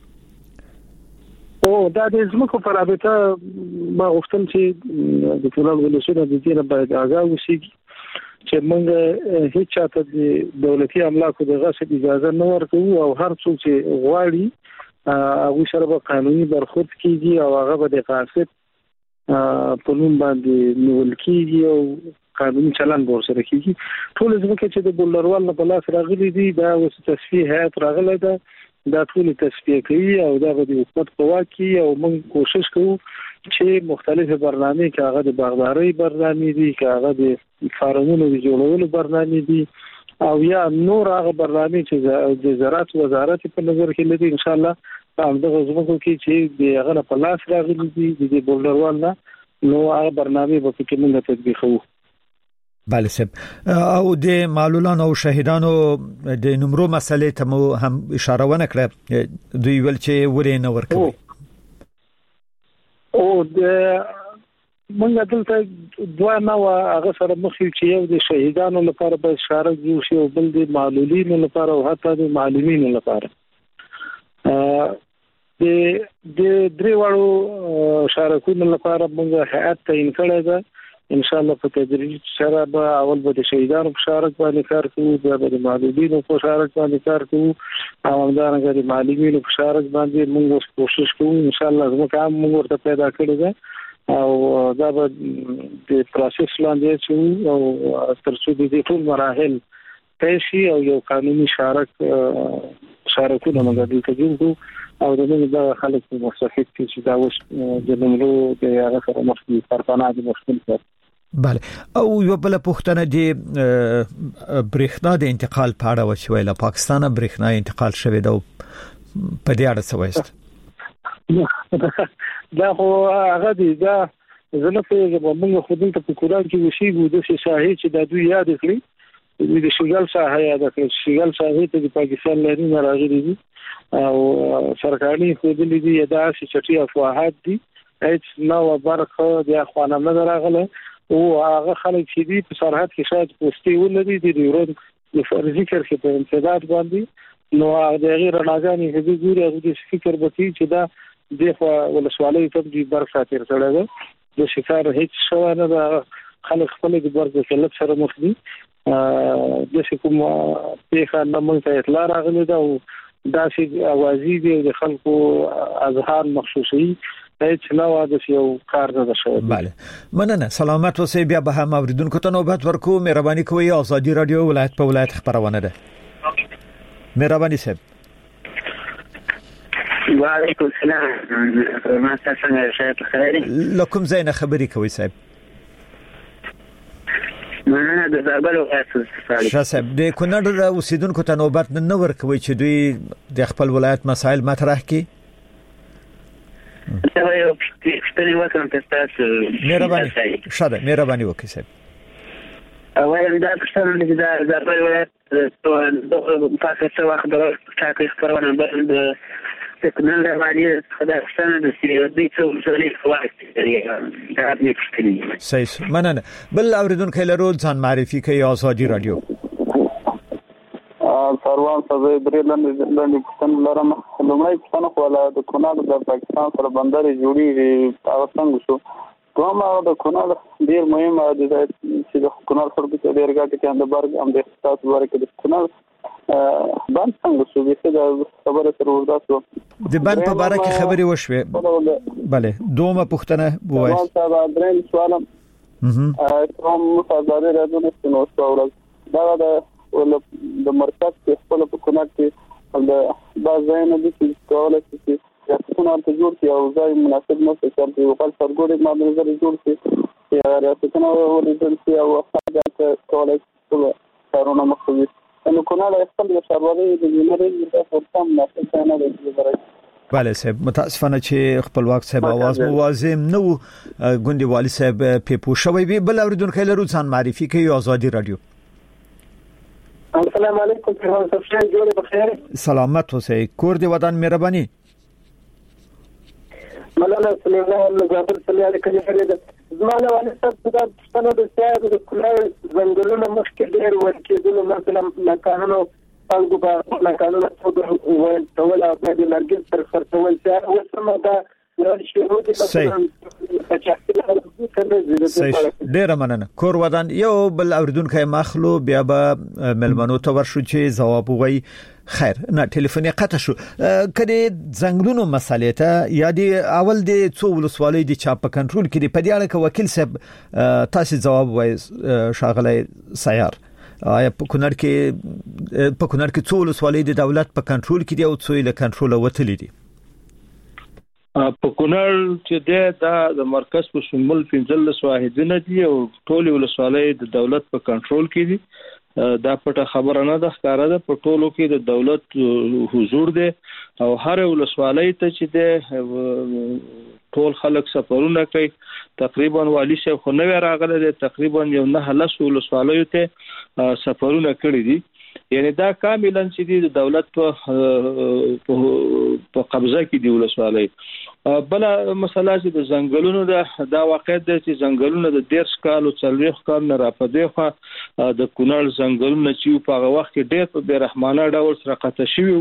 او دا د زمکو پر رابطه ما غوښتل چې د ټول ولسونو د دې نه باید آگاه وشي چې موږ هیڅ چاته د دولتي املاکو د غصب اجازه نه ورکوو او هر څوک چې غواړي هغه سره به قانوني برخورد کیږي او هغه به د قاصد په نوم باندې نیول کیږي او قانوني چلند ورسره کیږي. ټول زمکه چې د بولډروال نه بلاس راغلي دي دا اوس تصفیه هیئت راغلی ده، دا ټول تصفیه کوي او دا به د حکومت په واک کې او موږ کوشش کوو چې مختلفه برنامې کې هغه د باغداري برنامې دي، کې هغه د فارمونو د جوړولو برنامې دي او یا نور هغه برنامې چې د زراعت وزارت په نظر کې لري ان شاء الله هم دغه زموږ کې چې د هغه په لاس راغلي دي د بولډروال نه، نو هغه برنامې به کې موږ تطبیقوو. بله صاحب، او د معلولانو او شهیدانو د نمرو مسلې ته مو هم اشاره ونه کړه، دوی ویل چې ورې نه ورکوي. او د موږ دلته دوه نو هغه سره مخ چې یو د شهیدانو لپاره به اشاره جوړ شي او بل د معلولینو لپاره او حتی د معلمینو لپاره. د د درې وړو شارکونو لپاره موږ هیئت تعیین کړی ده. ان شاء الله په تدریج سره به اول به د شهیدانو په شارک باندې کار کوو، بیا به د معلولینو په شارک باندې کار کوو او همدارنګه د معلمینو په شارک باندې موږ کوشش کوو ان شاء الله زموږ هم موږ ورته پیدا کړی ده او دا به د پروسس لاندې چې او ترڅو د ټول مراحل پېشي او یو قانوني شارک شارکونه موږ د تجربه او د نوې د خلک په مستفید چې دا اوس د نمرو د هغه سره مخکې پرتانه د مشکل سره بله او یو بل پوښتنه دی برېښنا د انتقال په اړه وشوي له پاکستانه برېښنا انتقال شوی دا په دې اړه څه وایست دا خو هغه دی دا زه نه پیژنم موږ خو دلته په کوران کې وشي د شاهي چې د دوی یاد کړی د شغال ساحه یاد کړی شغال ساحه ته د پاکستان لري راغلي دي او سرکاري خو د دې دا چې چټي افواهات دي هیڅ نو برخه د اخوانه نه راغله او هغه خلک چې دي په سرحد کې شاید پوسټي ولري د ورود د فرضي ذکر کې په امتداد باندې نو هغه غیر راغاني هدي ګوري هغه د فکر بکی چې دا د ولسوالۍ ته د برخه تیر سره ده د شکار هیڅ شو نه د خلک خپل د برخه کلب سره مخ دي د کوم پیښه نه مونږ ته اطلاع راغلی ده او دا چې اوازې دي د خلکو اذهان مخصوصي هیڅ نه واده یو کار نه شوی. بله مننه سلامت اوسئ بیا به هم اوریدونکو ته نوبت ورکو مهرباني کوئ آزادی رادیو ولایت په ولایت خبرونه ده مهرباني صاحب. وعلیکم السلام ما تاسو څنګه خیر لکم زین خبري کوي صاحب مننه د زابل ولایت صاحب د کونړ اوسیدونکو ته نوبت نه ورکوي چې دوی د خپل ولایت مسایل مطرح کړي دا یو ستړي وکړم تاسو مهرباني شاده مهرباني وکړئ صاحب اول دا څنګه چې دا زابل ولایت تاسو څه وخت درته خبرونه به تکنن لوالي خداستانه د سیاسي څولې خواست دا دې کړی صحیح مننه بل اوریدونکو لرو ځان معرفي کوي آزادی رادیو سروان سزا درلن د پښتون لرم لومړی پښتون خو د کونړ د پاکستان سره بندر جوړیږي هغه څنګه شو کومه د کونړ ډیر مهمه د چې د کونړ خلکو ته ډیر ګټه کوي د برګ هم د اقتصاد ورکړي د کونړ باندې څنګه شو چې د خبره تر ورځو د باندې په اړه کې خبري وشوه بله دومره پښتنه وایي دا درېم سوالم اه کوم مصادره راځي نو څو دا د د مرکز په خپل په کونړ کې د بازار د کولای شي چې څنګه ته جوړ شي او ځای مناسب نو څه چې په خپل سرګوري باندې زری جوړ شي چې راځي نو ولې چې او خاطر کولای شي کارونه مخوي نو کونړ خپل سروري د یمرې د فرصم نه څه نه لري. بله صاحب متاسفانه چې خپلواک صاحب आवाज موازم نو ګوندی والی صاحب په پوښوي به بل اوریدونکو لرو ځان معرفي کوي آزادی رادیو. السلام علیکم پیغام صاحب جوړ بخیر سلامت اوسئ کور دی ودان مهرباني مولانا سلیمان زابل صلی الله علیه وسلم زمانه والي صاحب دا څنګه د سیاست د کولای زنګلونه مخکې ډېر ورکېدل مثلا مکانونو خلکو په مکانونو څو ول ټول او د لرګي تر خرڅول ځای وسمه دا ډیر مننه کور ودان یو بل اوریدونکو مخلو بیا به ملمنو ته ورشو چې جواب وای خیر نه ټلیفوني قطع شو کله زنګلونو مسالې ته یا دی اول دی څو ولسوالۍ دی چا په کنټرول کې دی په دې اړه کې وکیل صاحب تاسو جواب وای شاغله سیار آیا په کونړ کې په کونړ کې څو ولسوالۍ دی دولت په کنټرول کې دی او څو له کنټرول وتلی دی په کونړ چې دا د مرکز په شمول پنځلس واحدونه دي او ټول ولسوالۍ د دولت په کنټرول کې دي دا پټه خبره نه ده ښکاره ده په ټولو کې د دولت حضور دی او هر ولسوالۍ ته چې ده ټول خلک سفرونه کوي تقریبا والی شیخ خو نو راغله ده تقریبا یو نه لس ولسوالیو ته سفرونه کړی دي یعنی دا کاملا چې د دولت په په قبضه کې دی ولسوالۍ بل مسله چې د زنګلونو دا دا واقع ده چې زنګلونو د ډیر کال او څلويخ کال نه راپدې خو د کونړ زنګلونو چې په هغه وخت کې ډېر په رحمانه ډول سره قطع شوی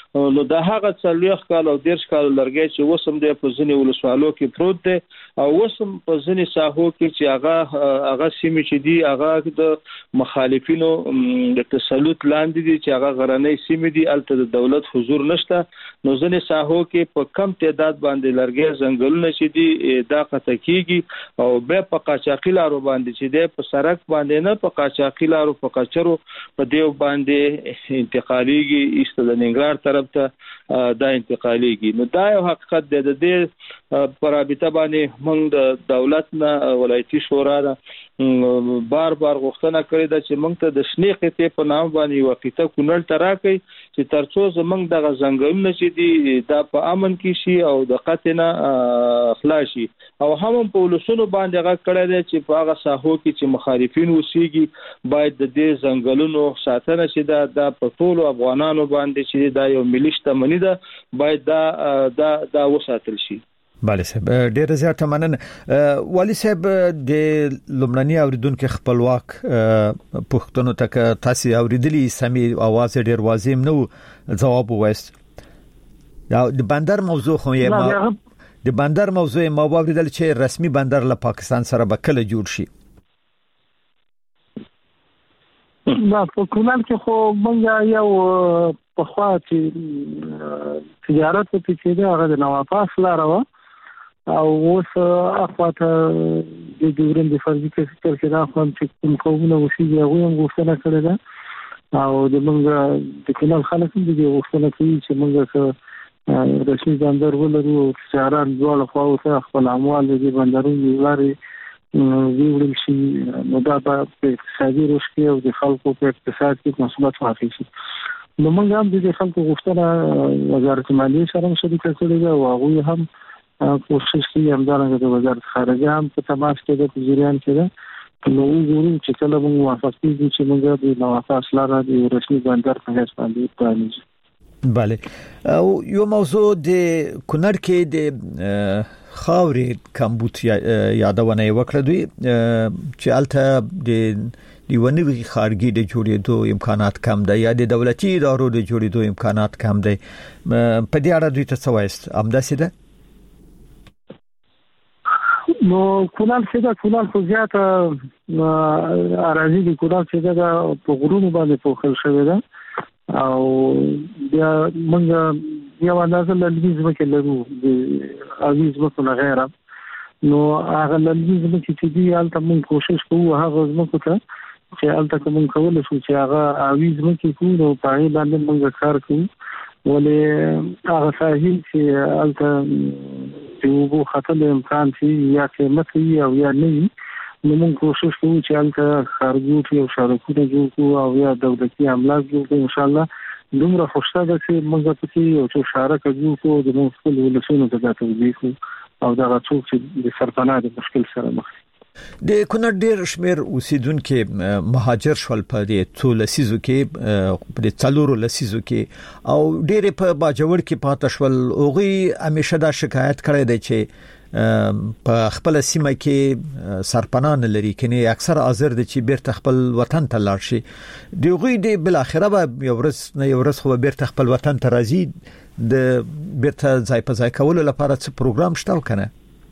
نو د هغه څلويخ کال او دیرش کال لرګي چې وسم د په ځینې ولسوالو کې پروت دي او وسم په ځینې ساحو کې چې هغه هغه سیمې چې دي هغه د مخالفینو د تسلط لاندې دي چې هغه غرنۍ سیمې دي الته د دولت حضور نشته نو ځینې ساحو کې په کم تعداد باندې لرګي ځنګلونه چې دي دا قطع کیږي او به په قاچاقي لارو باندې چې د په سړک باندې نه په قاچاقي لارو په قچرو په دیو باندې انتقالیږي ایست د ننګرهار طرف ته دا انتقالیږي نو دا یو حقیقت دی د دې پرابطه باندې موږ د دولت نه ولایتي شورا دا بار بار غوښتنه کړې ده چې موږ ته د شنې قطعې په نام باندې وقته کونړ ته راکړي چې ترڅو زموږ د ځنګلونو چې دي دا په امن کې شي او د قطع نه خلاص شي او هم په ولسونو باندې غږ کړی دی چې په هغه ساحو کې چې مخالفین اوسېږي باید د دې ځنګلونو ساتنه چې دا د ټولو افغانانو باندې چې دا یو ملي شتمني ده باید دا دا دا وساتل شي. بله صاحب ډیر زیات مننه والی صاحب د لومړني اوریدونکو خپلواک پښتنو تک تاسو اوریدلی سمي आवाज ډیر واضح نو جواب وایست یا د بندر موضوع خو یې ما د بندر موضوع ما اوریدل چې رسمي بندر له پاکستان سره به کله جوړ شي دا په کونړ کې خو موږ یو په خوا چې تجارت په کې دا هغه د نوافاس لاره و او اوس اخواته د ډیورن د فرضي سکتور کې دا کوم چې کوم قومونه وشي هغه هم غوښتنه کړې ده او د موږ د کونړ خلک هم د غوښتنه کوي چې موږ رسمي بندر ولرو او تجارت ډول خو او خپل اموال د بندرونو لارې ویول شي نو دا په اقتصادي رشد او د خلکو په اقتصاد کې مثبت واقع شي نو موږ هم د خلکو غوښتنه وزارت مالیې سره شریک کړې ده او هغه هم کوشش کوي همدارنګه د وزارت خارجه هم په تماس کې د جریان کې ده نو وګورئ چې کله موږ موافق کیږو چې موږ د نوافاس لاره د رسمي بندر په هیڅ باندې پرانیزو. بله او یو موضوع د کونړ کې د خاورې کمبود یادونه وکړه دوی چې الته د دیونی خارګي د جوړېدو امکانات کم دي یا د دولتي ادارو د جوړېدو امکانات کم دي په دې اړه دوی ته څه وایست امداسي ده نو کونړ چې دا کونړ خو زیاته اراضي د کونړ چې دا په غرونو باندې پوښل شوی ده او بیا موږ یو اندازه لږ ځمکه لرو د اویز مکو نه غیره نو هغه لږ ځمکه چې دی البته موږ کوشش کوو هغه ځمکو ته چې البته کوم کول شو چې هغه اویز مکو کوو نو په هغه باندې موږ کار کوو ولې هغه ساحل چې البته چې وګو خطر امکان شي یا قیمت وي او یا نه نو موږ کوشش کوو چې البته خارجي او شرکتونه جوړ کوو او یا دولتي املاک جوړ کوو ان شاء الله دومره خوشاله ده چې موږ په کې یو څو شارک جوړ کوو د موږ خپل ولسونو ته دا توضیح کوو او دا څوک چې د سرپناه د مشکل سره مخ د کونړ ډیر شمیر اوسیدونکو مهاجر شول په دې څو لسیزو کې په دې څلورو لسیزو کې او ډیر په باجوړ کې پاتې شول اوغي همیشه دا شکایت کړی دی چې په خپل سیمه کې سرپناه نه لري کني اکثر حاضر دي چې بیرته خپل وطن ته لاړ شي دیغوی دی بل اخره به یو ورځ نه یو ورځ خو بیرته خپل وطن ته راځي د بیرته ځای په ځای کولو لپاره څه پروګرام شته کنه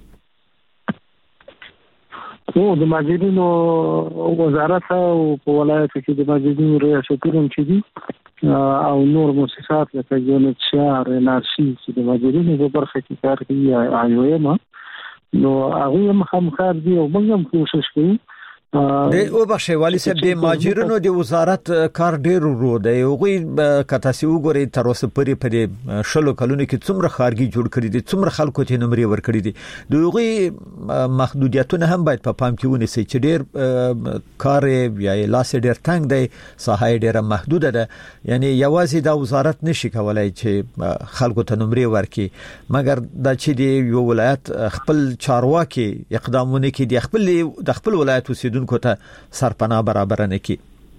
او د ماجرینو وزارت او په ولایت کې د ماجرینو ریاستونو چې دي او نور مؤسسات لکه یونت شهر نارسي چې د ماجرینو په برخه کې کار کوي آی او ایم نو هغه هم همکار دي او موږ هم کوشش کوو د او بخښي والی صاحب د ماجرینو د وزارت کار ډیر ورو دی هغه کتاسي وګوري تر اوسه پرې پرې شلو کلونو کې څومره خارګي جوړ کړی دي څومره خلکو ته نمرې ور کړی دي دغه محدودیتونه هم باید په پام کې ونیسي چې ډیر کار یا لاس ډیر تنگ دی ساحه ډیره محدوده ده یعنی یوازې د وزارت نشي کولای چې خلکو ته نمرې ورکړي مګر د چې دی یو ولایت خپل چارواکي اقدامونه کوي د خپل د خپل ولایت اوسیدونکو کو ته سرپناه برابر نه کی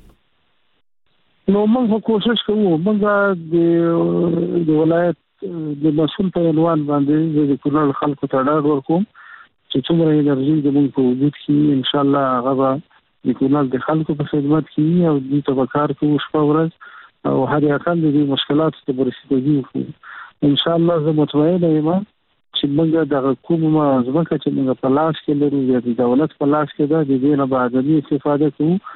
نو موږ کوشش کوو موږ د ولایت د مسؤل په عنوان باندې د کونړ خلکو ته ډاډ ورکوم چې څومره انرژي د موږ په وجود کې ان شاء الله هغه د کونړ د خلکو په خدمت کې او د تبکار کوو شپه ورځ او هر اقل دې مشکلات ته برسېږي وکړو ان شاء الله زه مطمئن یم چې موږ د کومه ځمکه چې موږ په لاس کې لرو د دولت په لاس کې ده د دې نه به عادلانه استفاده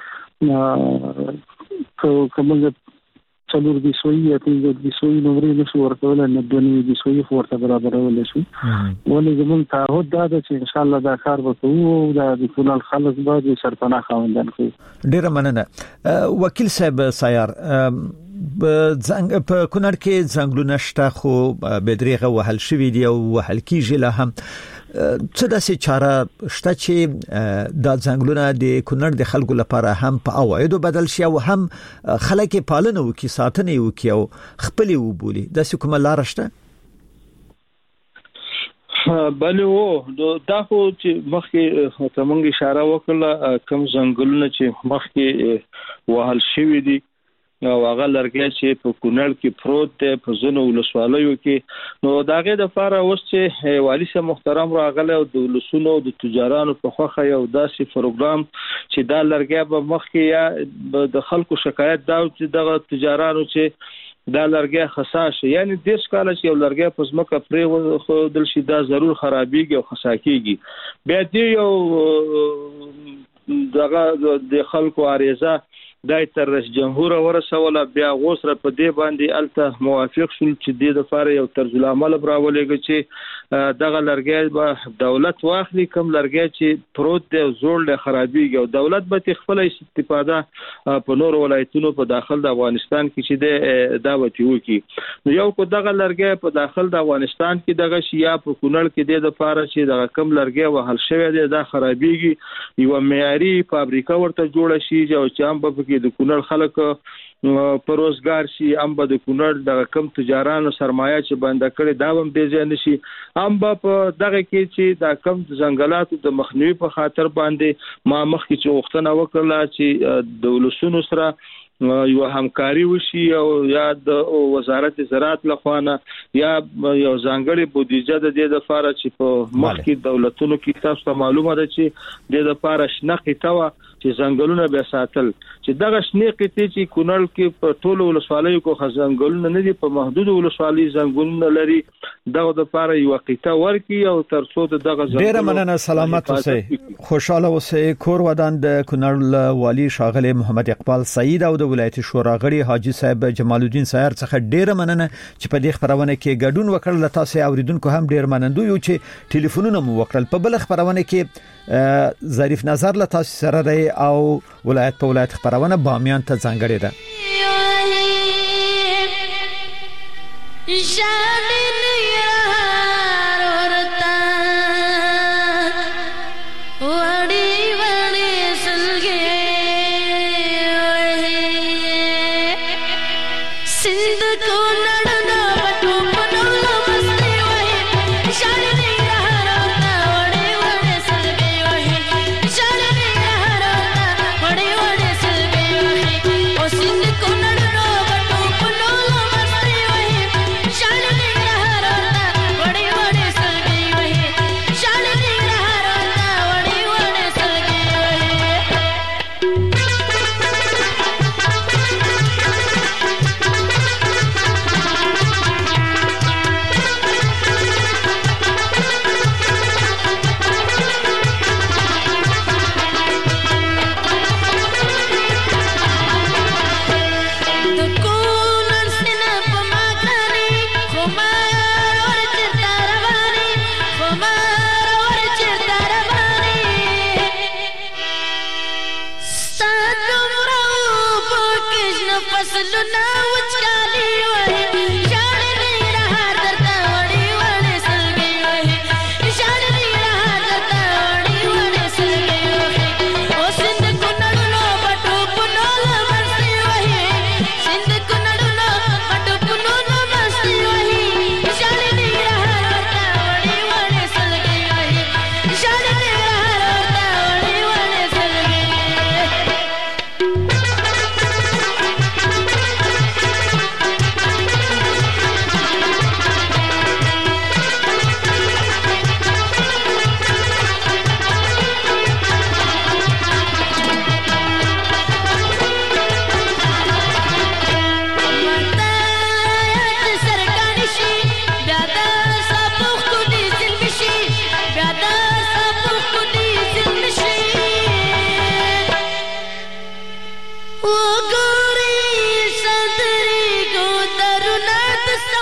کوو کومه څلور د سوي یا د د سوي نمبرې نشو ورکول نه د د سوي فورته برابرول شي ولې زمون تعهد دا ده چې ان شاء الله دا کار وکړو او د ټول خلک به سرپناه خواندان کوي. ډیر مننه وکیل صاحب سایار. زنګ په کونړ کې زنګلونه شته خو بدريغه وهل شوی دی او وهل کیږي لا هم څه داسې چاره شته چې د زنګلونه د کونړ د خلکو لپاره هم په اوایدو بدل شي او هم خلک پالنه وکي ساتنه وکي او خپل وبولي داسې کومه لار شته؟ بله وو دا خو چې مخکې تمنګ اشاره وکړه کم زنګلونه چې مخکې وهل شوی دي او هغه لرګي چې په کونړ کې پروت دی په ځینو ولسوالیو کې نو داغه د فاره اوس چې والی سه محترم راغله او د ولسونو د تجارانو په خوخه یو داسې پروګرام چې دا لرګي به مخکې یا د خلکو شکایت دا چې دغه تجارانو چې دا لرګي خصاص یعنی د څه کال چې یو لرګي په ځمکه پرې خو دل شي دا ضرور خرابيږي او خساکيږي بیا دی یو دغه د خلکو عریضه دای تر رئیس جمهور ورسوله بیا غوسره په دې باندې الته موافق شول چې د لپاره یو طرز العمل براولېږي چې دغه لرګي به دولت واخلي کوم لرګي چې پروت دی زوړ له خرابيږي او دولت به خپل استفاده په نور ولایتونو په داخل د افغانستان کې چې دا وتی وکي نو یو کو دغه لرګي په داخل د افغانستان کې دغه شیا په کونړ کې د لپاره چې دغه کم لرګي وهل شوی دی دا خرابيږي یو معیاري فابریکه ورته جوړ شي چې هم په کې د کونړ خلک په روزګار شي ام به د کونړ د کم تجارانو سرمایه چې بنده کړي دا هم د ځای نشي ام به په دغه کې چې د کم ځنګلاتو د مخنیوي په خاطر باندې ما مخکې چې وختونه وکړه چې د ولسونو سره یو همکاري وشي او یا د وزارت زراعت لخوانه یا یو ځانګړي بودیجه د دې لپاره چې په مخکې دولتونو کې تاسو معلومه ده چې د لپاره شنقې توا چې ځنګلونه به ساتل چې دغه شنقې چې کونړ کې په ټولو ولسوالیو کې ځنګلونه نه دي په محدود ولسوالۍ ځنګلونه لري دغه د لپاره یو وقته ورکی او ترڅو دغه ځنګل ډیر مننه سلامت اوسئ خوشاله اوسئ کور ودان د کونړ والی شاغله محمد اقبال سعید او د ولایت شورا غړي حاجی صاحب جمال الدین سایار څخه ډیر مننه چې په دې خبرونه کې ګډون وکړل تاسو اوریدونکو هم ډیر منندو یو چې ټلیفونونه مو وکړل په بل خبرونه کې ظریف نظر له تاسو سره دی او ولایت په ولایت خبرونه بامیان ته ځانګړې ده